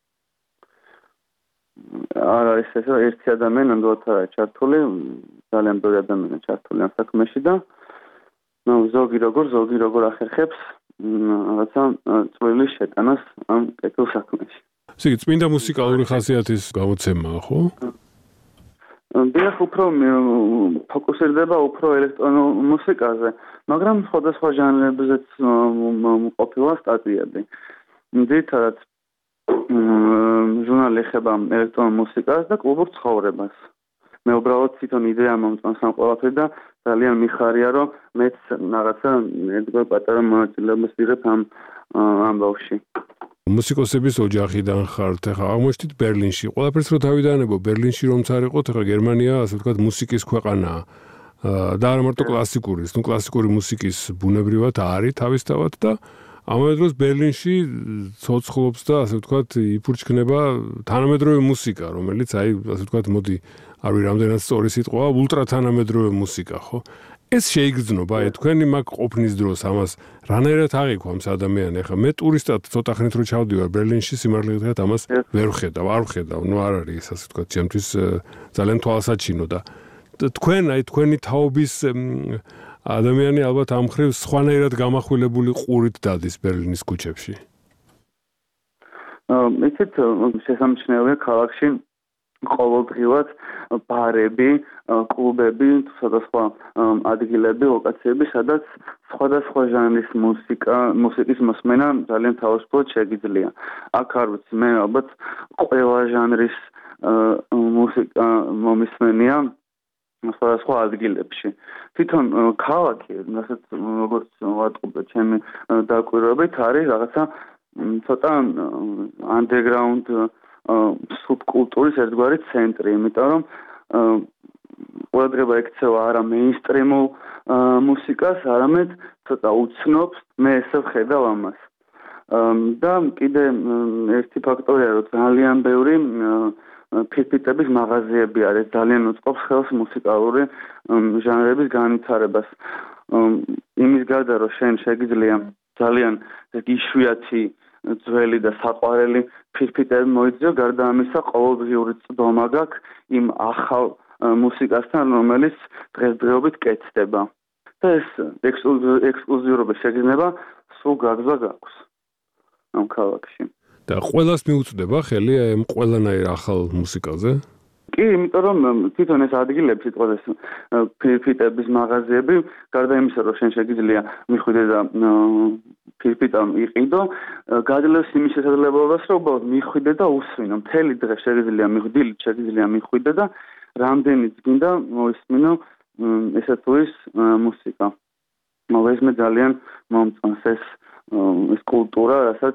არ არის ეს ერთი ადამიანი ნამდვილად არა ჩართული ძალიან ბევრი ადამიანია ჩართული ამ საქმეში და ნუ ზოგი როგორ ზოგი როგორ ახერხებს რაღაცა წვრილის შეტანას ამ კეთილ საქმეში. ესე იგი წმინდა მუსიკალური ხასიათის გამოცემაა ხო? დიახ, უფრო ფოკუსირდება უფრო ელექტრონულ მუსიკაზე, მაგრამ სხვადასხვა ჟანრებზეც ყოფილა სტატიები. ძირითადად ჟურნალი ეხება ელექტრონულ მუსიკას და კლუბურ ცხოვრებას. მე უბრალოდ თვითონ იდეა მომწონს ამ ყველაფერს და ძალიან მიხარია, რომ მეც რაღაცა ერთგვარ პატარა მონაწილეობას ვიღებ ამ ამბავში. მუსიკოსების ოჯახიდან ხართ, ახლა აღმოჩნდით ბერლინში. ყველაფერს რო დავიდანებო ბერლინში რომც არ იყოთ, ახლა გერმანია, ასე ვთქვათ, მუსიკის ქვეყანაა. და არა მარტო კლასიკური, ნუ კლასიკური მუსიკის ბუნებრივად არის თავისთავად და ამავე დროს ბერლინში ცოცხლობს და ასე ვთქვათ, იფურჩქნება თანამედროვე მუსიკა, რომელიც აი, ასე ვთქვათ, მოდი, არ ვიცი, რამდენად სწორი სიტყვაა, ულტრა თანამედროვე მუსიკა, ხო? ეს შეიგრძნობა, აი თქვენი მაგ ყოფნის დროს ამას რანაირად აღიქვამს ადამიანი, ახლა მე ტურისტად ცოტა ხნით რო ჩავდივარ ბერლინში, სიმართლე გითხრათ, ამას ვერ ვხედავ, არ ვხედავ, ნუ არ არის ასე ვთქვათ, ჩემთვის ძალიან თვალსაჩინო და თქვენ, აი თქვენი თაობის ადამიანი ალბათ ამ ხრივ სხვანაირად გამახვილებული ყურით დადის ბერლინის ქუჩებში. იცით, შესამჩნევია ქალაქში ყოველდღიურად ბარები, კლუბები, სხვადასხვა ადგილები, ლოკაციები, სადაც სხვადასხვა ჟანრის მუსიკა, მუსიკის მოსმენა ძალიან თავისუფლად შეგიძლია. აქ არ ვიცი, მე ალბათ ყველა ჟანრის მუსიკა მომისმენია სხვადასხვა ადგილებში. თვითონ ქალაქი, რასაც როგორც ვატყობ ჩემი დაკვირვებით, არის რაღაცა ცოტა underground subkultúris ერთგვარი ცენტრი, იმიტომ რომ ყურადღება ექცევა არა მეინსტრიმულ მუსიკას, არამედ ცოტა უცნობს, მე ესე ვხედავ ამას. და კიდე ერთი ფაქტორია, რომ ძალიან ბევრი ფირფიტების მაღაზიები არის, ძალიან უწყობს ხელს მუსიკალური ჟანრების განვითარებას. იმის გარდა, რომ შენ შეგიძლია ძალიან იშვიათი ძველი და საყვარელი ფირფიტები მოიძიო, გარდა ამისა ყოველდღიური წვდომა გაქვს იმ ახალ მუსიკასთან, რომელიც დღესდღეობით კეთდება. და ეს ექსკლუზიურობა შეგრძნება სულ გაგზა გაქვს ამ ქალაქში. და ყველას მიუწვდება ხელი ამ ყველანაირ ახალ მუსიკაზე? კი, იმიტომ რომ თვითონ ეს ადგილები, სიტყვაზე ფირფიტების მაღაზიები, გარდა იმისა, რომ შენ შეგიძლია მიხვიდე და ფირფიტა იყიდო, გაძლევს იმის შესაძლებლობას, რომ უბრალოდ მიხვიდე და უსვინო. მთელი დღე შეგიძლია მიხვიდე, შეგიძლია მიხვიდე და რამდენიც გინდა მოისმინო ესე თუ ის მუსიკა. ეს მე ძალიან მომწონს ეს ეს კულტურა, რასაც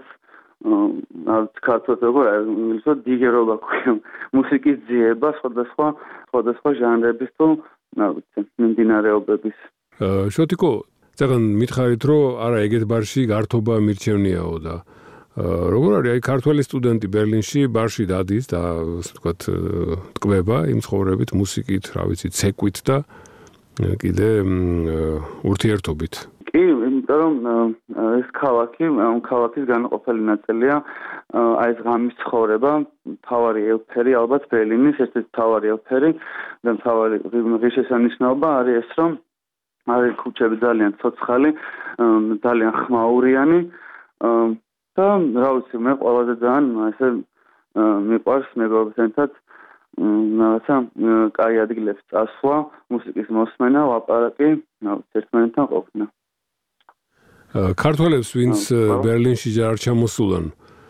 არც ქართულად როგორ ინგლისურად დიგერობა ქვია მუსიკის ძიება სხვადასხვა სხვადასხვა ჟანრების თუ რა ვიცი მიმდინარეობების. შოტიკო, წეგან მითხარით, რომ არა ეგეთ ბარში გართობა მირჩევნიაო და როგორ არის აი ქართველი სტუდენტი ბერლინში ბარში დადის და ასე ვთქვათ ტკბება იმ ცხოვრებით, მუსიკით, რა ვიცი, ცეკვით და კიდე ურთიერთობით. კი, იმიტომ რომ ეს ქალაქი, ამ ქალაქის განუყოფელი ნაწილია აი ეს ღამის ცხოვრება, მთავარი ელფერი ალბათ ბერლინის, ერთ-ერთი მთავარი ელფერი და მთავარი ღირსშესანიშნაობა არის ეს, რომ არის ქუჩები ძალიან ცოცხალი, ძალიან ხმაურიანი და რა ვიცი, მე ყველაზე ძალიან ესე მიყვარს მეგობრებთან რაღაცა კაი ადგილებს წასვლა, მუსიკის მოსმენა, ლაპარაკი, რა ვიცი, ერთმანეთთან ყოფნა. ქართველებს, ვინც ბერლინში ჯერ არ ჩამოსულან,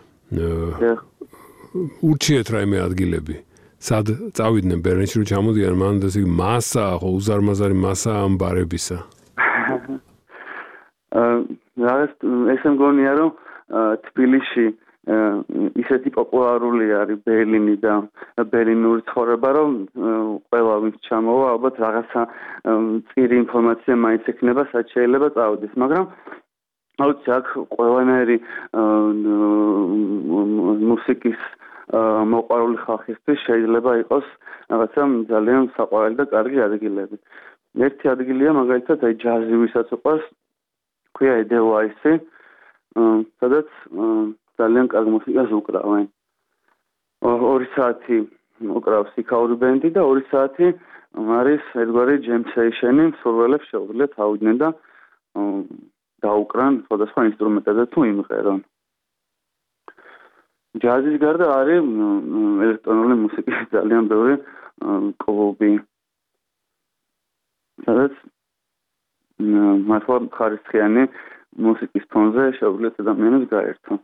ურჩიეთ რაიმე ადგილები. სად წავიდნენ ბერლინში რომ ჩამოდიან, მან ესე მასა, ხო უზარმაზარი მასა ამ ბარებისა. რაღაც ესე მგონია რომ თბილისში ისეთი პოპულარული არის ბერლინი და ბერლინური ცხოვრება, რომ ყველა ვინც ჩამოვა, ალბათ რაღაცა წირი ინფორმაცია მაინც ექნება, სადაც შეიძლება წავიდეს, მაგრამ აუცი აქ ყველანაირი მუსიკის მოყვარული ხალხისთვის შეიძლება იყოს რაღაცა ძალიან საყვარელი და კარგი ადგილები. ერთი ადგილია მაგალითად აი ჯაზი, ვისაც უყვარს, ქვია ედელვაისი, სადაც ძალიან კარგი მუსიკას უკრავენ. ორი საათი უკრავს იქაური ბენდი და ორი საათი არის ერთგვარი ჯემ სეიშენი, მსურველებს შეუძლიათ ავიდნენ და დაუკრან სხვადასხვა ინსტრუმენტებზე თუ იმღერონ. ჯაზის გარდა არის ელექტრონული მუსიკის ძალიან ბევრი კლუბი. სადაც მართლა ხარისხიანი მუსიკის ფონზე შეუძლიათ ადამიანებს გაერთონ.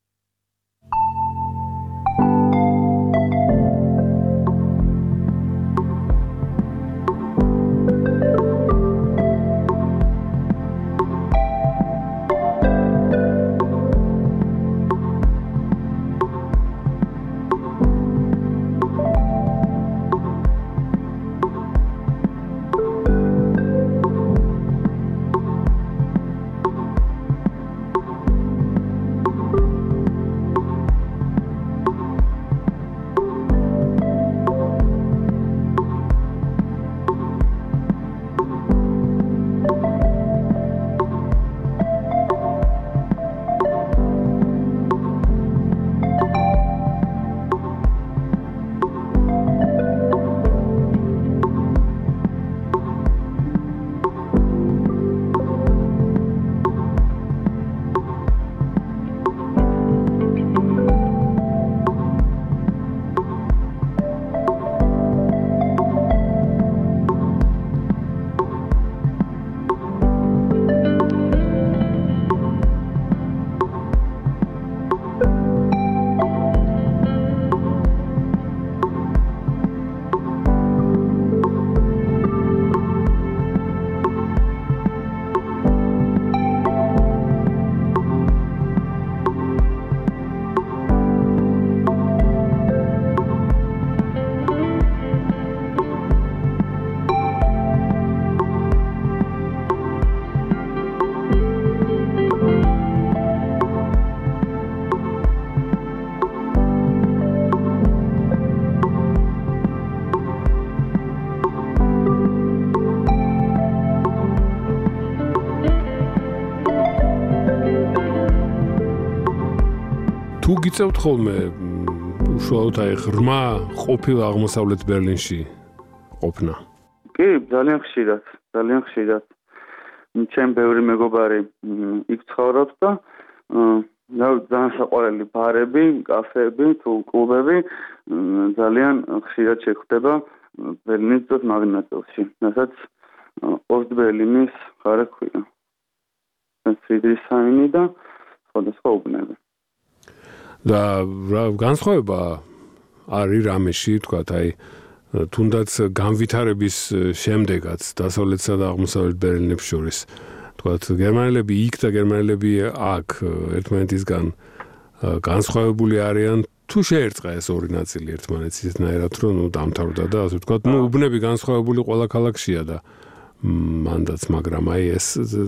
თუ გიწევთ ხოლმე უშუალოდ აი ღრმა ყოფილ აღმოსავლეთ ბერლინში ყოფნა? კი, ძალიან ხშირად, ძალიან ხშირად. ჩემ ბევრი მეგობარი იქ ცხოვრობს და ძალიან საყვარელი ბარები, კაფეები თუ კლუბები ძალიან ხშირად შეხვდება ბერლინის ძველ მაგნატელში, რასაც ოსტ-ბერლინის ხარა ქვია. ფრიდრიხსჰაინი და სხვადასხვა უბნები. და განსხვავება არის რამეში, თქვათ, აი თუნდაც განვითარების შემდეგაც დასავლეთსა და აღმოსავლეთ ბერლინებს შორის, თქვათ, გერმანელები იქ და გერმანელები აქ ერთმანეთისგან განსხვავებული არიან, თუ შეერწყა ეს ორი ნაწილი ერთმანეთს ისეთნაირად, რომ ნუ დამთავრდა და ასე ვთქვათ, ნუ უბნები განსხვავებული ყველა ქალაქშია და მანდაც, მაგრამ აი ეს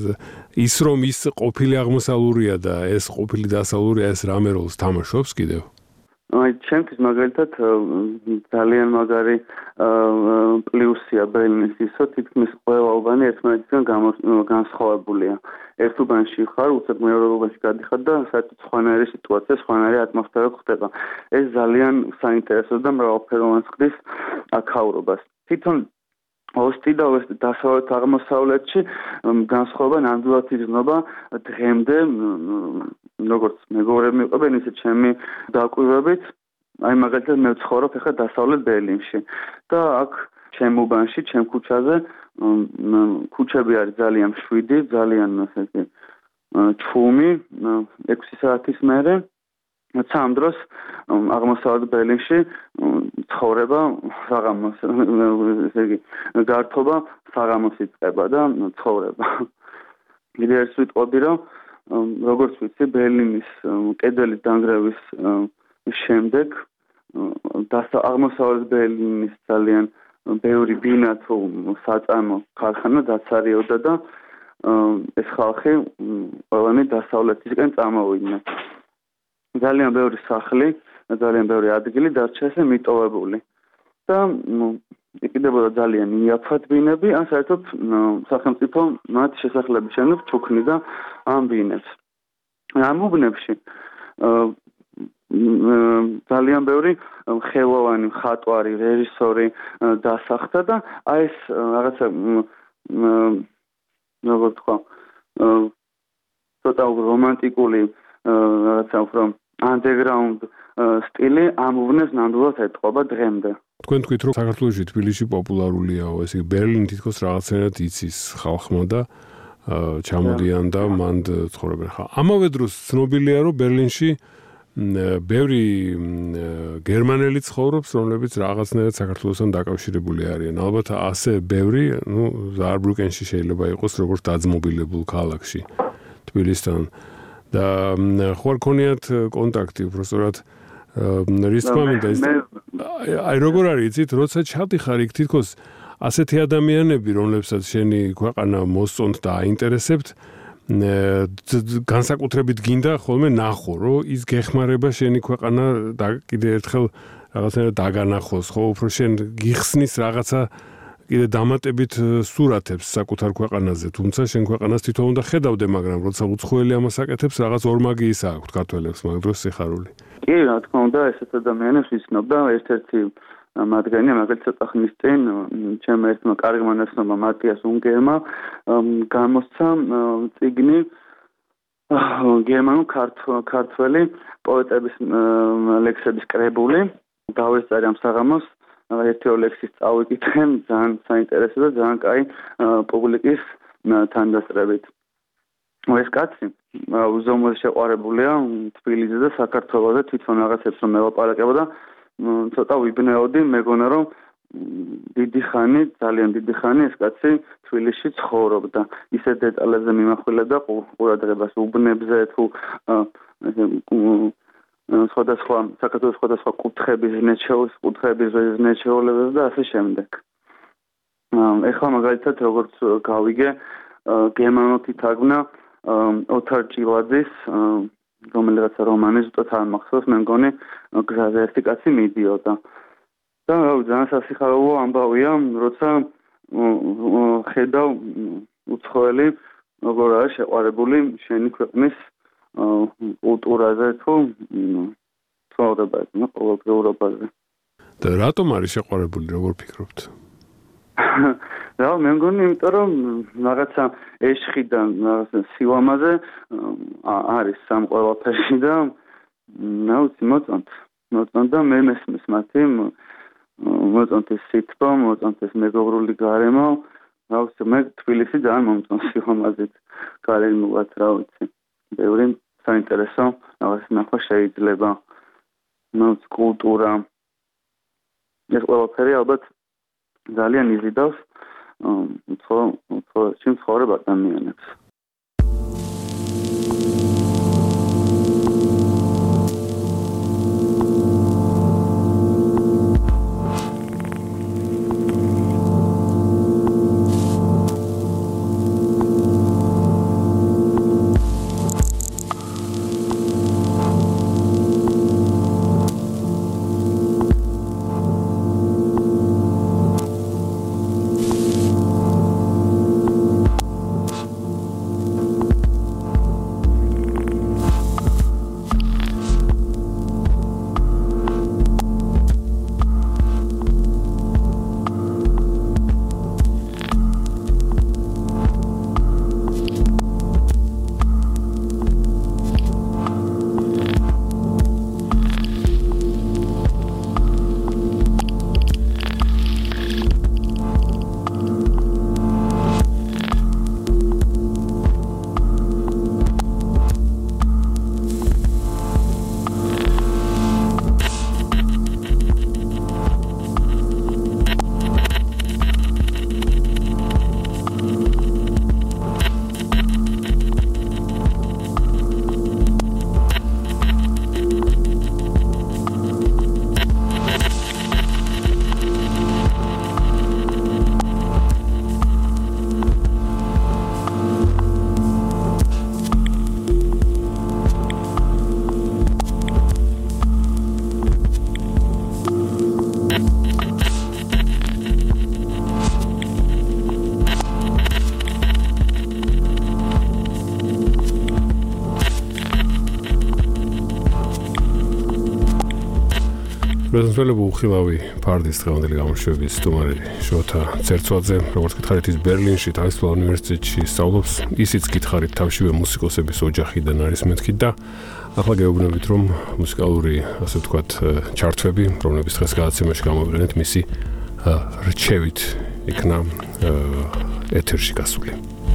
ის რომ ის ყოფილი აღმოსავლურია და ეს ყოფილი დასავლურია, ეს რამე როლს თამაშობს კიდევ? აი, ჩემთვის მაგალითად ძალიან მაგარი პლუსია ბერლინის ის, რომ თითქმის ყველა უბანი ერთმანეთისგან განსხვავებულია. ერთ უბანში ხარ, უცებ მეორე უბანში გადიხარ და საერთოდ სხვანაირი სიტუაცია, სხვანაირი ატმოსფერო ხდება. ეს ძალიან საინტერესო და მრავალფეროვანს ხდის აქაურობას. თვითონ ოსტი და დასავლეთ აღმოსავლეთში განსხვავება ნამდვილად იზრდება დღემდე, როგორც მეგობრები მიყვებენ, ისე ჩემი დაკვირვებით, აი მაგალითად მე ვცხოვრობ ახლა დასავლეთ ბერლინში და აქ ჩემ უბანში, ჩემ ქუჩაზე ქუჩები არის ძალიან მშვიდი, ძალიან ასე ჩუმი, ექვსი საათის მერე სამ დროს აღმოსავლეთ ბერლინში ცხოვრება საღამოს, ესე იგი გართობა საღამოს იწყება და ცხოვრება. კიდევ ერთ ვიტყოდი, რომ როგორც ვიცი, ბერლინის კედელი დანგრევის შემდეგ აღმოსავლეთ ბერლინის ძალიან ბევრი ბინა თუ საწარმო ქარხანა დაცარიოდა და ეს ხალხი ყველანი დასავლეთისკენ წამოვიდნენ. ძალიან ბევრი სახლი, ძალიან ბევრი ადგილი დარჩა ესე მიტოვებული. და იყიდებოდა ძალიან იაფად ბინები, ან საერთოდ სახელმწიფო მათ შესახლების შემდეგ ჩუქნიდა ამ ბინებს. ამ უბნებში ძალიან ბევრი ხელოვანი, მხატვარი, რეჟისორი დასახლდა და აი ეს რაღაცა როგორ თქვა, ცოტა რომანტიკული რაღაცა უფრო underground სტილი ამ უბნებს ნამდვილად ეთყობა დღემდე. თქვენ თქვით, რომ საქართველოში თბილისში პოპულარულია, ესე იგი ბერლინი თითქოს რაღაცნაირად იცის ხალხმა და ჩამოდიან და მანდ ცხოვრობენ. ხა ამავე დროს ცნობილია, რომ ბერლინში ბევრი გერმანელი ცხოვრობს, რომლებიც რაღაცნაირად საქართველოსთან დაკავშირებული არიან. ალბათ ასე ბევრი, ну, ზაარბრუკენში შეიძლება იყოს როგორც დაძმობილებულ ქალაქში თბილისთან. და ხო არ ქონიათ კონტაქტი, უბრალოდ რის თქმა უნდა ის აი როგორ არის იცით, როცა ჩადიხარ იქ თითქოს ასეთი ადამიანები, რომლებსაც შენი ქვეყანა მოსწონთ და აინტერესებთ, განსაკუთრებით გინდა ხოლმე ნახო, რომ ის გეხმარება შენი ქვეყანა და კიდე ერთხელ რაღაცნაირად დაგანახოს, ხო, უფრო შენ გიხსნის რაღაცა კიდე დამატებით სურათებს საკუთარ ქვეყანაზე, თუმცა შენ ქვეყანას თვითონ უნდა ხედავდე, მაგრამ როცა უცხოელი ამას აკეთებს, რაღაც ორმაგი ისა აქვს ქართველებს მაგ დროს სიხარული. კი, რა თქმა უნდა, ესეთ ადამიანებს ვიცნობ და ერთ-ერთი მათგანი, მაგალითად ცოტა ხნის წინ ჩემმა ერთმა კარგმა ნაცნობმა მატიას უნგერმა გამოსცა წიგნი გერმანულ ქართველი პოეტების ლექსების კრებული. დავესწარი ამ საღამოს ერთი ლექსის წავიკითხე, ძალიან საინტერესო და ძალიან კაი პუბლიკის თანდასწრებით. ეს კაცი უზომოდ შეყვარებულია თბილისზე და საქართველოზე, თვითონ რაღაცებს რომ ელაპარაკებოდა, ცოტა ვიბნეოდი, მეგონა რომ დიდი ხანი, ძალიან დიდი ხანი ეს კაცი თბილისში ცხოვრობდა. ისე დეტალებზე მიმახვილებდა ყურადღებას უბნებზე თუ სხვადასხვა საქართველოს სხვადასხვა კუთხების ნეჩეულის კუთხების ნეჩეულებებს და ასე შემდეგ. ეხლა მაგალითად როგორც გავიგე, გერმანულად ითარგმნა ოთარ ჭილაძის რომელიღაცა რომანი, ზუსტად არ მახსოვს, მე მგონი გზაზე ერთი კაცი მიდიოდა. და ძალიან სასიხარულო ამბავია, როცა ხედავ უცხოელი როგორ არის შეყვარებული შენი ქვეყნის კულტურაზე თუ ცხოვრებაზე, ყოველდღიურობაზე. და რატომ არის შეყვარებული, როგორ ფიქრობთ? რა, მე მგონი, იმიტომ რომ რაღაცა ეშხიდან რაღაცა სილამაზე არის სამ ყველაფერში და მე ვიცი მოწონთ. მოწონთ და მე მესმის მათი მოწონთ ეს სიტყვა, მოწონთ ეს მეგობრული გარემო. რა ვიცი, მე თბილისი ძალიან მომწონს სილამაზით გარემოულად, რა ვიცი. ბევრი საინტერესო რაღაც ნახვა შეიძლება. ნუ კულტურა. ეს ყველაფერი ალბათ ძალიან იზიდავს ცხოვრება ადამიანებს. პრეზიდენტები უხილავი ფარდის დღევანდელი გამოშვების სტუმარი შოთა ცერცვაძე, როგორც გითხარით, ის ბერლინში თავისუფალ უნივერსიტეტში სწავლობს. ისიც გითხარით, თავშივე მუსიკოსების ოჯახიდან არის მეთქი და ახლა გეუბნებით, რომ მუსიკალური, ასე ვთქვათ, ჩარტვები, რომლებიც დღეს გადაცემაში გამოვიყენეთ, მისი რჩევით იქნა ეთერში გასული.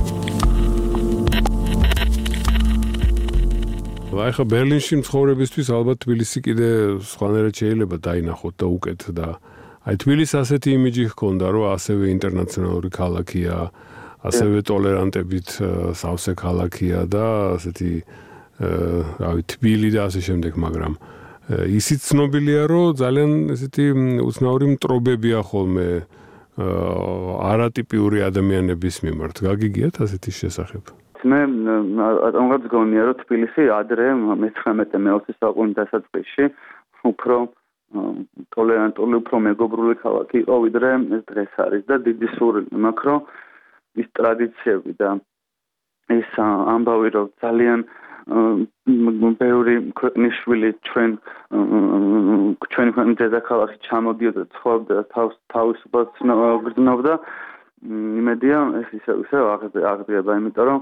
აი ხა ბერლინში მცხოვრებისთვის ალბათ თბილისი კიდე სხვანაირად შეიძლება დაინახოთ და უკეთ და აი თბილისი ასეთი იმიჯი ჰქონდა, რომ ასევე ინტერნაციონალური ქალაქია, ასევე ტოლერანტებით სავსე ქალაქია და ასეთი რავი თბილი და ასე შემდეგ, მაგრამ ისიც ცნობილია, რომ ძალიან ესეთი უცნაური მტრობებია ხოლმე არატიპიური ადამიანების მიმართ. გაგიგიათ ასეთი შესახებ? მე რაღაც გონია, რომ თბილისი ადრე მეცხრამეტე მეოცე საუკუნის დასაწყისში უფრო ტოლერანტული, უფრო მეგობრული ქალაქი იყო, ვიდრე დღეს არის და დიდი სურვილი მაქვს, რომ ის ტრადიციები და ის ამბავი, რომ ძალიან ბევრი ქვეყნის შვილი ჩვენ ჩვენი ქვეყნის დედაქალაქში ჩამოდიოდა და ცხოვრობდა და თავისუფლად გრძნობდა, იმედია ეს ისევ ისევ აღდგება, იმიტომ რომ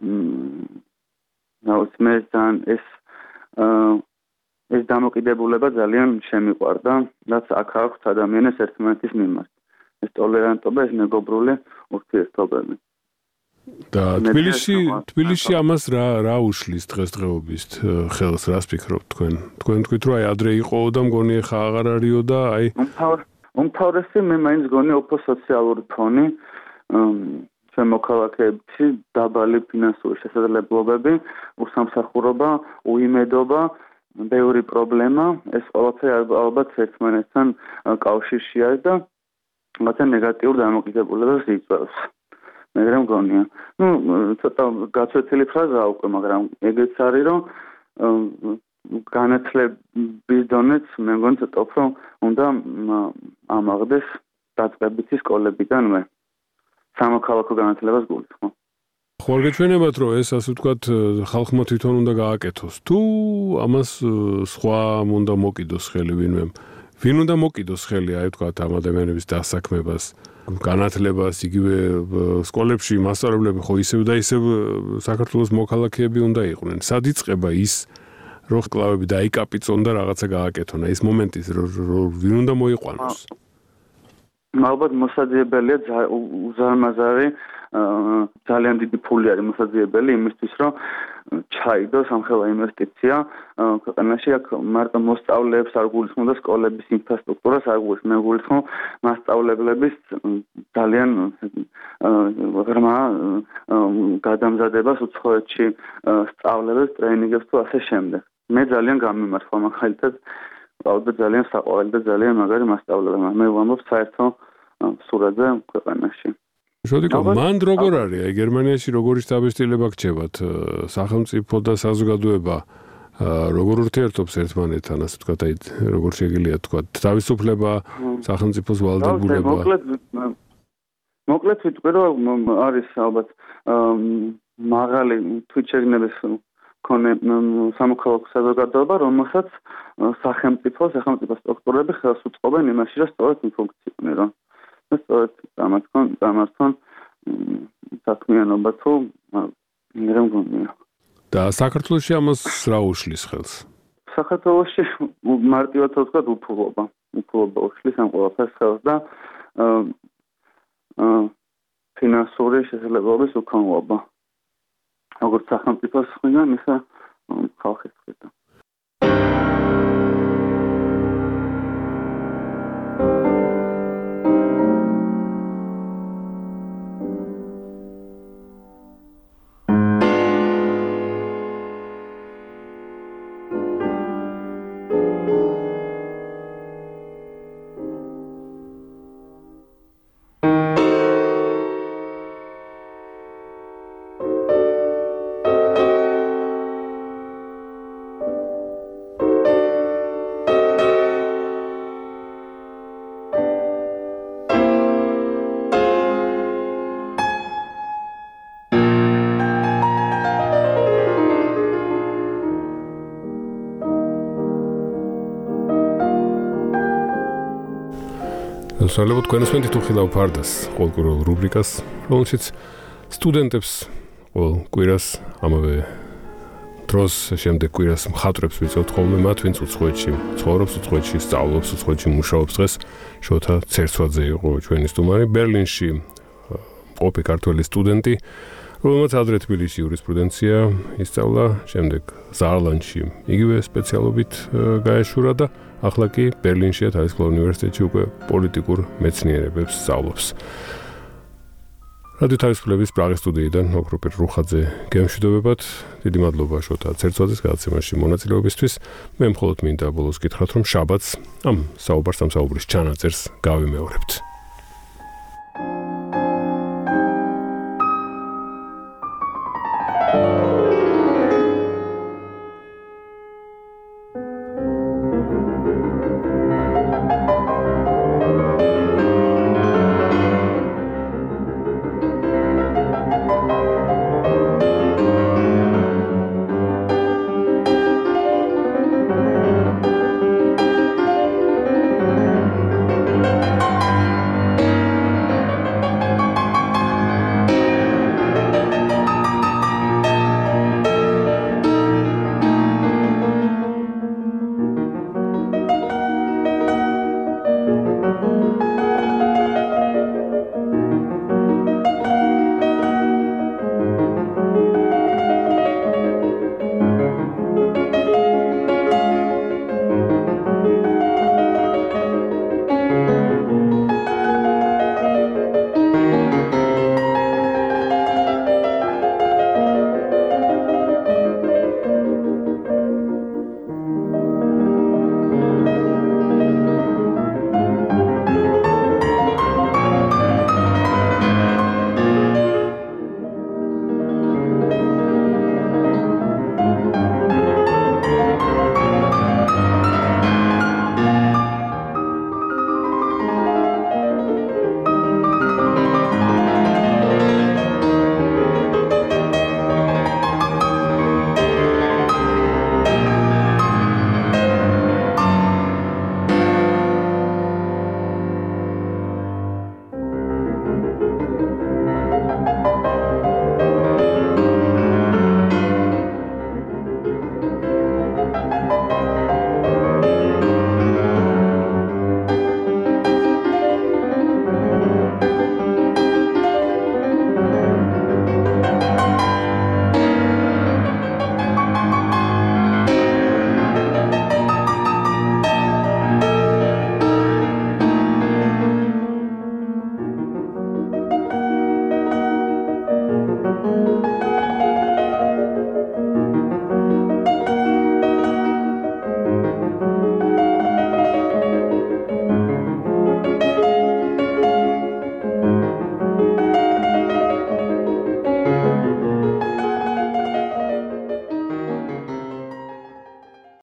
ნაუც მე ძალიან ეს ეს დამოკიდებულება ძალიან შემიყვარდა, რაც აქ აქვს ადამიანის ერთმანეთის მიმართ. ეს ტოლერანტობა, ეს მეგობრული ურთიერთობები. და თბილისში თბილისში ამას რა რა უშლის დღესდღეობით ხელს, რას ფიქრობთ თქვენ? თქვენ თქვით, რომ აი ადრე იყო და მგონი ხა აღარ არისო და აი უმთავრესი მე მაინც გონი უფრო სოციალური ფონი, ჩვენ მოქალაქეებში დაბალი ფინანსური შესაძლებლობები, უსამსახურობა, უიმედობა, ბევრი პრობლემა, ეს ყველაფერი ალბათ ერთმანეთთან კავშირში არის და რაღაცა ნეგატიურ დამოკიდებულებას იწვევს. მე მგონია. ნუ ცოტა გაცვეთილი ფრაზაა უკვე, მაგრამ ეგეც არის, რომ განათლების დონეც მე მგონი ცოტა უფრო უნდა ამაღლდეს დაწყებითი სკოლებიდანვე. სამოქალაქო განათლებას გულისხმობ. ხო, გეჩვენებათ, რომ ეს ასე ვთქვათ, ხალხმა თვითონ უნდა გააკეთოს. თუ ამას სხვა უნდა მოკიდოს ხელი ვინმე. ვინ უნდა მოკიდოს ხელი, აი ვთქვათ, ამ ადამიანების დასაქმებას, განათლებას, იგივე სკოლებში მასწავლებლები ხო ისევ და ისევ საქართველოს მოქალაქეები უნდა იყვნენ. სად იწყება ის, რომ კლავები დაიკაპიცონ და რაღაცა გააკეთონ? აი ეს მომენტი, რომ ვინ უნდა მოიყვანოს? ალბათ მოსაძიებელია უზარმაზარი, ძალიან დიდი ფული არის მოსაძიებელი იმისთვის, რომ ჩაიდოს ამხელა ინვესტიცია ქვეყანაში. აქ მარტო მოსწავლეებს არ გულისხმობ და სკოლების ინფრასტრუქტურას არ გულისხმობ, მე გულისხმობ მასწავლებლების ძალიან ღრმა გადამზადებას უცხოეთში სწავლებებს, ტრეინინგებს თუ ასე შემდეგ. მე ძალიან გამიმარხვა მაგალითად ალბათ ძალიან საყვარელი და ძალიან მაგარი მასწავლებელი. მე ვამბობ საერთო სურათზე ქვეყანაში. შოდიკო, მან როგორ არის? აი გერმანიაში როგორი შთაბეჭდილება გჭებათ? სახელმწიფო და საზოგადოება როგორ ურთიერთობს ერთმანეთთან, ასე ვთქვათ, აი როგორ შეგიძლია თქვა, თავისუფლება, სახელმწიფოს ვალდებულება. მოკლედ ვიტყვი, რომ არის ალბათ მაღალი თვითშეგნების მქონე სამოქალაქო საზოგადოება, რომელსაც სახელმწიფო, სახელმწიფო სტრუქტურები ხელს უწყობენ იმაში, რომ სწორედ ფუნქციონირონ. და სწორედ დამარცხონ, დამარცხონ საქმიანობა თუ მე მგონია. და საქართველოში ამას რა უშლის ხელს? საქართველოში მარტივად ვთქვათ, უფლობა. უფლობა უშლის ამ ყველაფერს ხელს და ფინანსური შესაძლებლობის უქონლობა. როგორც სახელმწიფოს მხრიდან, ისე ხალხის მხრიდან. მოგესალმებით თქვენს უხილავ ფარდას ყოველკვირეულ რუბრიკას, რომელშიც სტუდენტებს ყოველ კვირას ამავე დროს შემდეგ კვირას მხატვრებს ვიწევთ ხოლმე მათ, ვინც უცხოეთში ცხოვრობს, უცხოეთში სწავლობს, უცხოეთში მუშაობს. დღეს შოთა ცერცვაძე იყო ჩვენი სტუმარი, ბერლინში ყოფი ქართველი სტუდენტი, რომელმაც ადრე თბილისში იურისპრუდენცია ისწავლა, შემდეგ ზაარლანდში იგივე სპეციალობით გაეშურა და ახლა კი ბერლინშია თავისუფალ უნივერსიტეტში უკვე პოლიტიკურ მეცნიერებებს სწავლობს. რადიო თავისუფლების პრაღის სტუდიიდან ოქროპირ რუხაძე გემშვიდობებათ. დიდი მადლობა შოთა ცერცვაძეს გადაცემაში მონაწილეობისთვის. მე მხოლოდ მინდა ბოლოს გითხრათ, რომ შაბათს ამ საუბარს ამ საუბრის ჩანაწერს გავიმეორებთ.